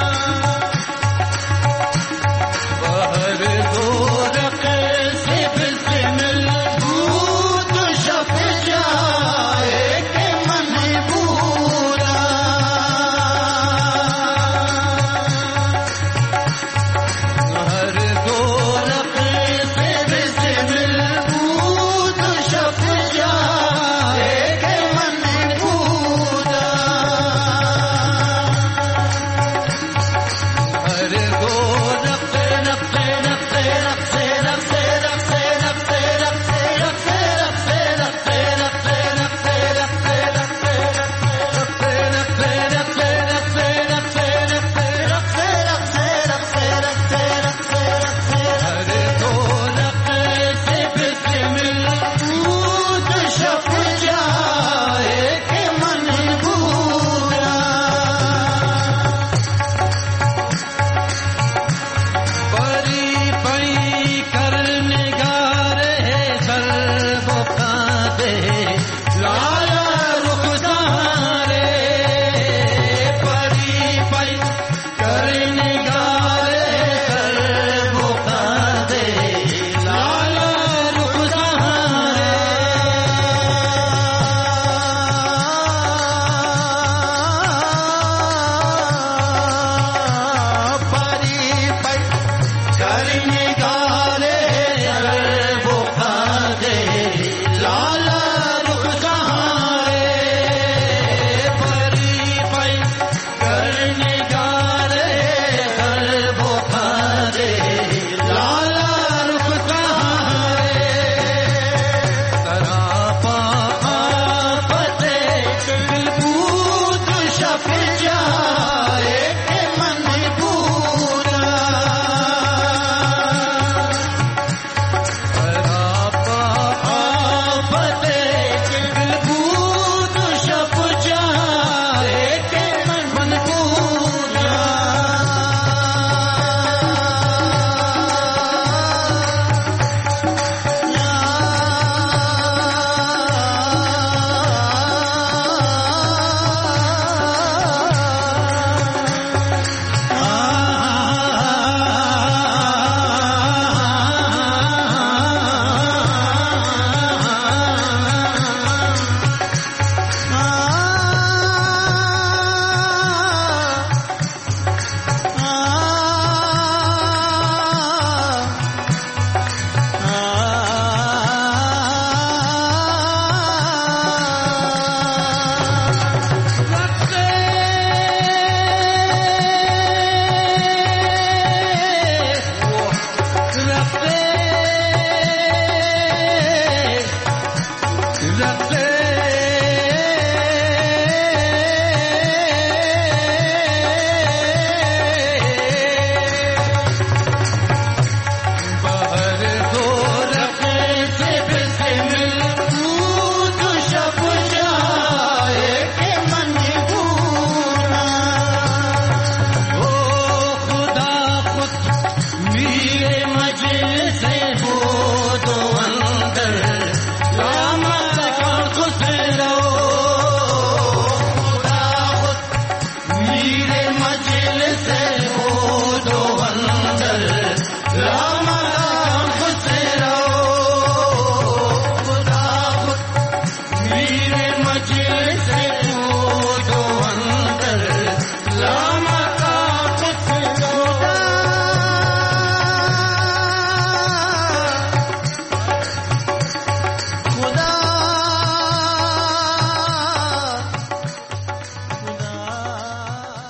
से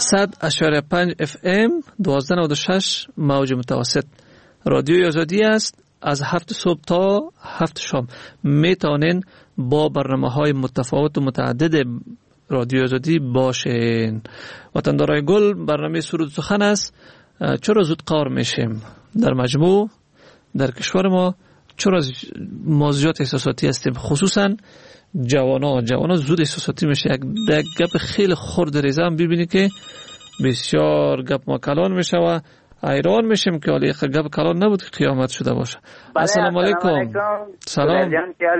صد اشاره پنج اف ام دوازده نود و شش موج متوسط. رادیوی آزادی است. از هفت صبح تا هفت شام میتونین با برنامه های متفاوت و متعدد رادیو آزادی باشین. وطندارای گل، برنامه سرود سخن است. چرا زود قار میشیم در مجموع در کشور ما؟ چرا ما زیاد احساساتی هستیم، خصوصا جوانا جوانا زود احساساتی میشه. یک گپ خیلی خرد ریزه هم ببینی که بسیار گپ ما کلان میشه و ایران میشیم که حالی گپ کلان نبود که قیامت شده باشه. السلام علیکم. سلام.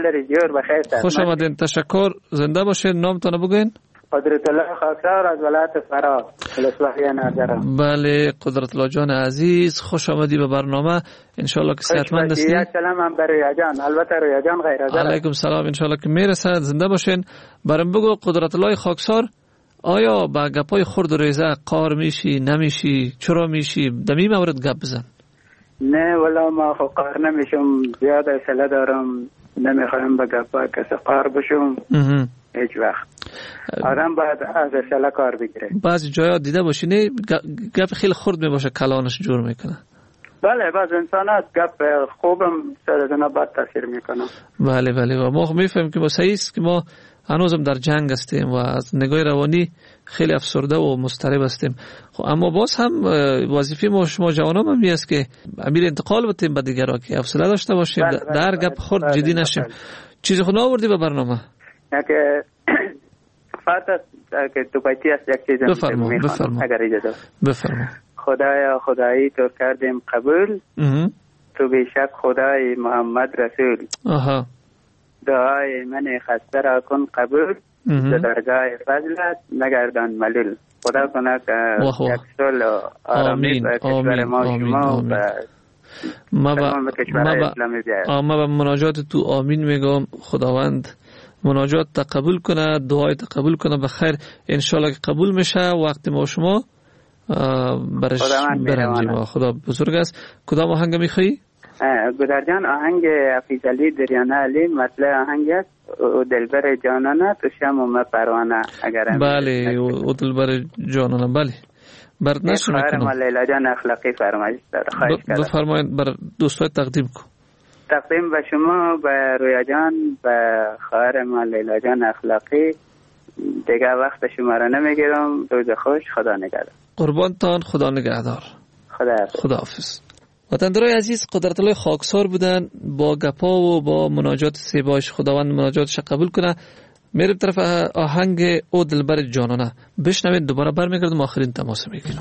خوش آمدین. تشکر. زنده باشین. نامتون بگوین. قدرت الله خاکسار از ولایت فرا، ولسوالی ناظرم. بله قدرت الله جان عزیز، خوش آمدی به برنامه. انشالله که صحتمند هستین. یک سلام هم بر رویا جان، البته رویا جان غیر از علیکم سلام. انشالله که میرسد. زنده باشین. برام بگو قدرت الله خاکسار، آیا با گپای خرد و ریزه قار میشی نمیشی؟ چرا میشی؟ دمی مورد گپ بزن. نه والا ما خو قار نمیشم، زیاد حوصله دارم، نمیخوایم با گپا کسی قار بشم هیچ وقت. آدم باید از حوصله کار بگیره. بعضی جایا دیده باشی نه گپ خیلی خرد میباشه کلانش جور میکنه. بله بعض انسانات گپ خوبم سرزنا بد تاثیر میکنه. بله بله و ما میفهمیم که ما صحیح است که ما هنوزم در جنگ هستیم و از نگاه روانی خیلی افسرده و مضطرب هستیم. خب اما باز هم وظیفه ما شما جوانان هم است که امیر انتقال بتیم به دیگران که حوصله داشته باشیم، بله بله در گپ خرد جدی نشیم. چیزی خود آوردی به برنامه؟ که فقط که تو پایتی است یک چیز بفرما بفرما اگر اجازه بفرما. خدایا خدایی تو کردیم قبول، تو بیشک خدای محمد رسول. آها. دعای من خسته را کن قبول، در درگاه فضلت نگردان ملول. خدا کنه که یک سال آرامی به کشور ما شما و تمام کشورهای اسلامی بیاید. ما به مناجات تو آمین میگم. خداوند مناجات تا قبول کنه، دعای تا قبول کنه. بخیر انشالله که قبول میشه. وقت ما شما برش برنجیم. خدا بزرگ است. کدام آهنگ میخوایی؟ گدر جان آهنگ حفیظ علی دریانه علی مطلع آهنگ است. او دلبر جانانه تو شم و ما پروانه. اگر بله او دلبر جانانه. بله برد نشو میکنم. خواهر ما لیلا جان اخلاقی فرمایش داره. خواهش کردم بفرمایید بر دوستای تقدیم کن. تقدیم به شما، به رویا جان، به خواهر ما لیلا جان اخلاقی. دیگه وقت شما را نمیگیرم. روز خوش. خدا نگهدار. قربانتان. خدا نگهدار. خدا حافظ. خدا حافظ. وطندارای عزیز، قدرت الله خاکسار بودن با گپا و با مناجات سیباش. خداوند مناجاتش قبول کنه. میرم طرف آهنگ او دلبر جانانه. بشنوید. دوباره برمیگردم آخرین تماس میگیرم.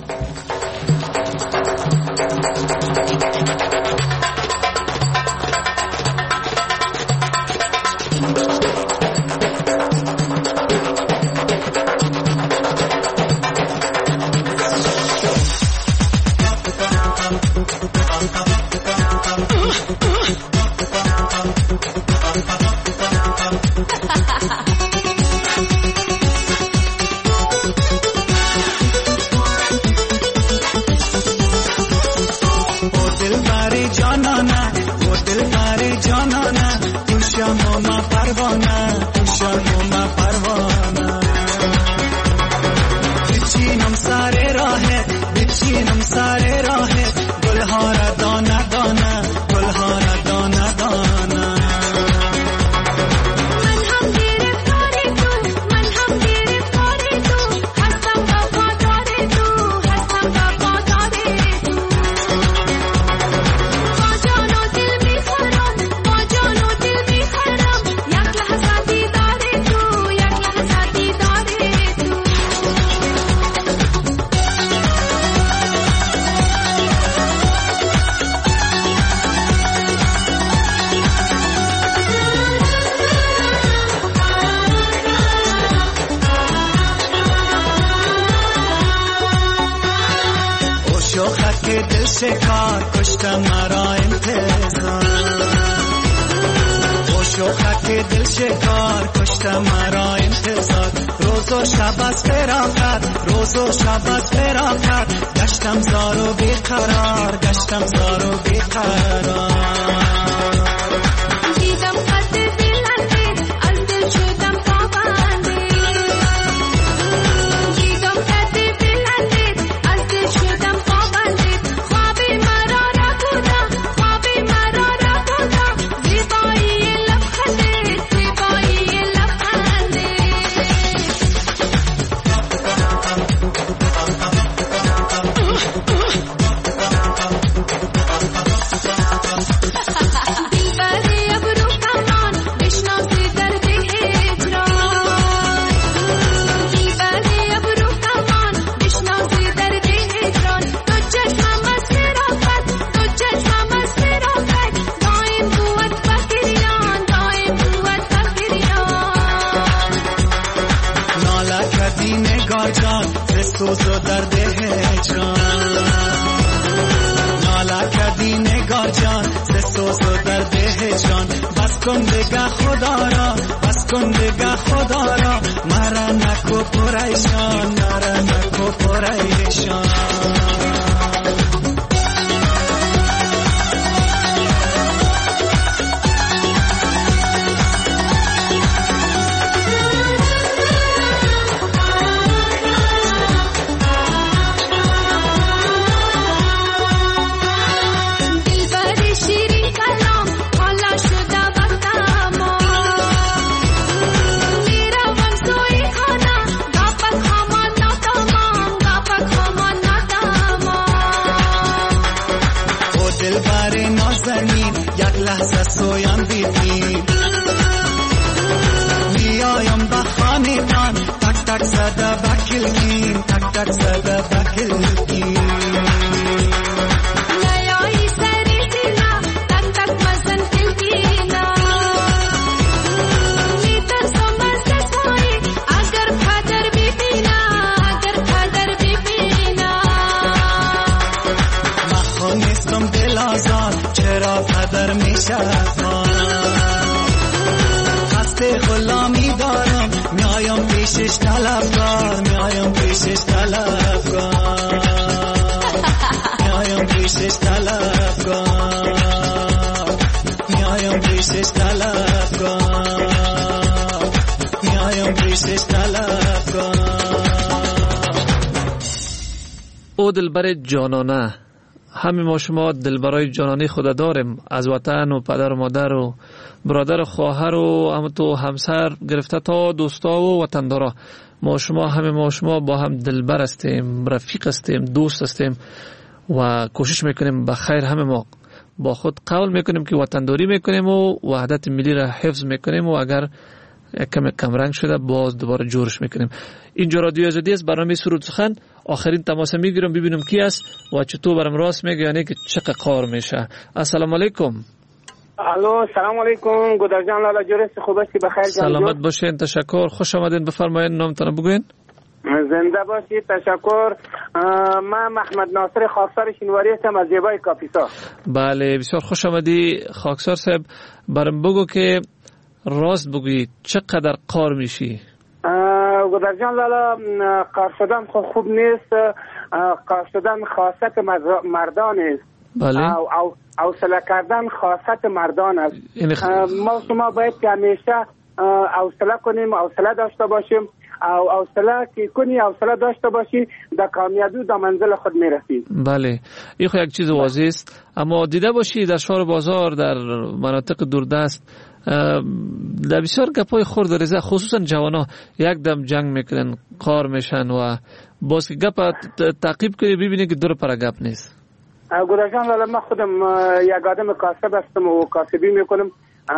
شکار کشتم مرا انتظار، خوش و خط دل شکار کشتم مرا انتظار. روز و شب از فراقت، روز و شب از فراقت، گشتم زار و بیقرار، گشتم زار و بیقرار. Thank you. کردی نگار جان ز سوز و درد هجران ناله کردی نگار جان ز سوز و درد هجران بس کن دگه خدا را بس کن دگه خدا را مرا نکو پریشان مرا نکو پریشان لحظه سویان بیدی میایم به خانیدان تک تک زده بکلگین تک تک زده بکلگین نیایی سری دینا تک تک مزن کلگینا میترسم از سوی اگر قدر ببینا اگر قدر ببینا مخون نیستم دل آزاد چرا قدر میشه خسته غلامی دارم میایم پیشش طلبکار میایم پیشش طلبکار میایم پیشش طلبکار میایم پیشش طلبکار میایم پیشش طلبکار او دلبر جانانه همه ما شما دلبرای جانانی خود داریم از وطن و پدر و مادر و برادر و خواهر و هم تو همسر گرفته تا دوستا و وطندارا ما شما همه ما شما با هم دلبر هستیم رفیق هستیم دوست هستیم و کوشش میکنیم به خیر همه ما با خود قول میکنیم که وطنداری میکنیم و وحدت ملی را حفظ میکنیم و اگر کم کمرنگ شده باز دوباره جورش میکنیم. اینجا رادیو آزادی است برنامه سرود سخن آخرین تماس میگیرم ببینم کی است و چطور برام راست میگه یعنی که چقدر قار میشه. السلام علیکم. الو سلام علیکم گودر جان لالا جورست خوب هستی بخیر جان سلامت باشین تشکر خوش آمدین بفرمایید نامتون بگوین. زنده باشید تشکر. من محمد ناصر خاکسار شینواری هستم از زیبای کاپیسا. بله بسیار خوش آمدی خاکسار صاحب برام بگو که راست بگویی چقدر قار میشی؟ گودر جان لالا قار شدن خب خوب نیست قار شدن خاصت مردان است بله او او حوصله کردن خاصت مردان است ما شما باید که همیشه حوصله کنیم حوصله داشته باشیم او حوصله که کنی حوصله داشته باشی در کامیابی و در منزل خود میرسی. بله این خو یک چیز واضح است اما دیده باشی در شهر بازار در مناطق دوردست در بسیار گپای خورد و ریزه خصوصا جوانا یک دم جنگ میکنن قار میشن و باز که گپ تعقیب کنی ببینی که دور پر گپ نیست. گودر جان لالا من خودم یک آدم کاسب هستم و کاسبی میکنم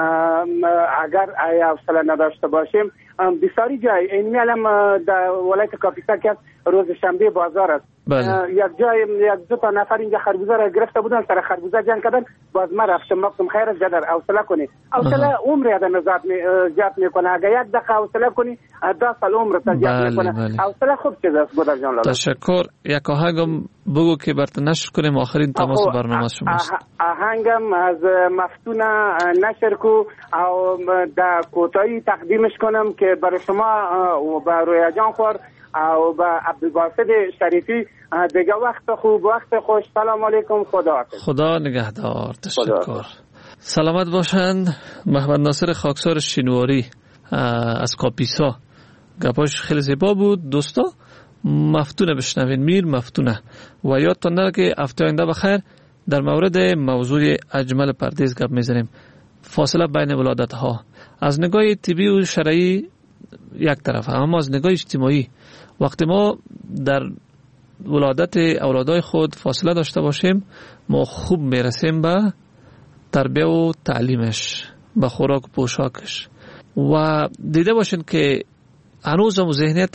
اگر حوصله نداشته باشیم بسیاری جای این میالم در ولایت کاپیسا که روز شنبه بازار است بله. یک جای یک دو تا نفر اینجا خربوزه را گرفته بودن سر خربوزه جنگ کردن باز من رفتم گفتم خیر است جدر حوصله کنی حوصله عمر آدم زیاد میکنه اگر یک دقیقه حوصله کنی ده سال عمر تا زیاد میکنه حوصله خوب چیز است گودر جان لالا. تشکر. یک آهنگم بگو که برات نشر کنیم آخرین تماس برنامه شماست. آهنگم از مفتونه نشر کو او در کوتاهی تقدیمش کنم که برای شما و برای رویا جان خور او با عبدالباسط شریفی دیگه وقت خوب وقت خوش. سلام علیکم خدا خدا نگهدار. تشکر خدا. سلامت باشند. محمد ناصر خاکسار شینواری از کاپیسا گپاش خیلی زیبا بود دوستا. مفتونه بشنوین میر مفتونه و یادتان نره که هفته آینده بخیر در مورد موضوع اجمل پردیس گپ میزنیم فاصله بین ولادت ها از نگاه طبی و شرعی یک طرف اما از نگاه اجتماعی وقتی ما در ولادت اولادای خود فاصله داشته باشیم ما خوب میرسیم به تربیه و تعلیمش به خوراک و پوشاکش و دیده باشین که هنوز هم ذهنیت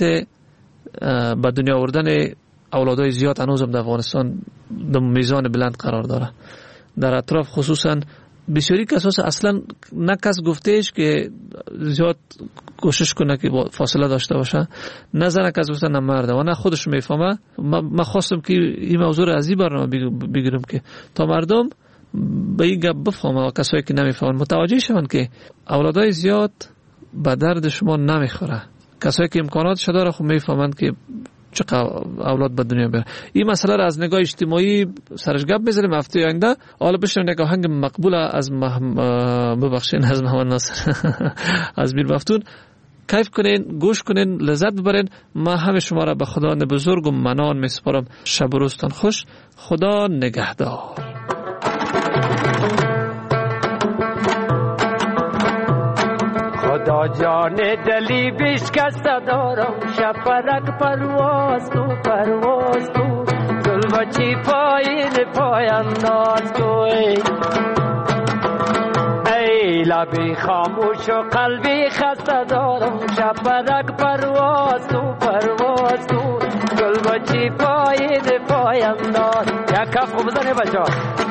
به دنیا آوردن اولادای زیاد هنوز هم در افغانستان در میزان بلند قرار داره در اطراف خصوصا بسیاری کساس اصلا نه کس گفتهش که زیاد کوشش کنه که فاصله داشته باشه، نه زن کس گفته نه مرد و نه خودش میفهمه. من خواستم که این موضوع را از این برنامه بگیرم که تا مردم به این گپ بفهمه و کسایی که نمیفهمن متوجه شون که اولادای زیاد به درد شما نمیخوره. کسایی که امکاناتش داره خب میفهمن که چقدر اولاد به دنیا بیاره. این مسئله را از نگاه اجتماعی سرش گپ بزنیم هفته آینده. حالا بشنویم یک آهنگ مقبول از مهم... ببخشید از محمد ناصر از میر مفتون. کیف کنین، گوش کنین، لذت ببرین. من همه شما را به خدا بزرگ و منان میسپارم. شب و روزتان خوش. خدا نگهدار. خدا جان دلی بشکسته دارم، شپرک پرواز تو پرواز تو، گل بچی پایین پای انداز تو. ای, ای لبی خاموش و قلبی خسته دارم، شپرک پرواز تو پرواز تو، گل بچی پایین پای انداز. یک کف خوب بزنه بچه.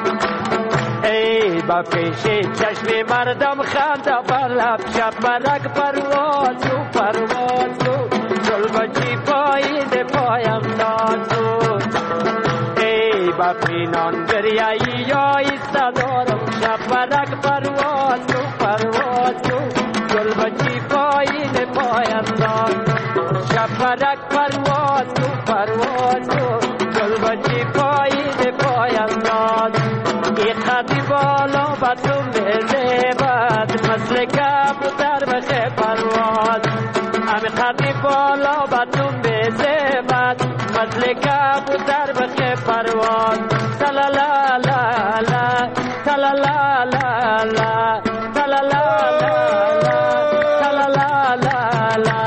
ای با پیش چشم مردم خنده بر لب، شپرک پرواز تو پرواز تو، گل بچی پایین پایم ناز تو. ای با پینان دریایی یا ایسته دارم، شپرک پرواز تو پرواز تو، گل بچی پایین پایم ناز. شپرک پرواز تو پرواز تو، گل بچی پایین پایم ناز. ای خطی بالا با تو میزبد، مثل کبوتر بخه پرواز. امی خطی بالا با تو میزبد، مثل کبوتر بخه پرواز. تلا لا لا لا تلا لا لا لا تلا لا لا تلا لا لا لا.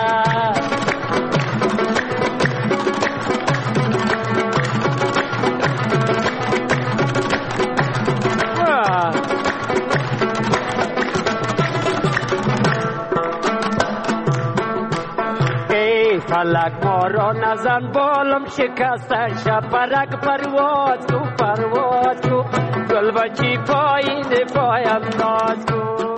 فلک ما را نزن بالم شکسته، شپرک پرواز تو پرواز تو، گل بچی پایین پایم ناز تو.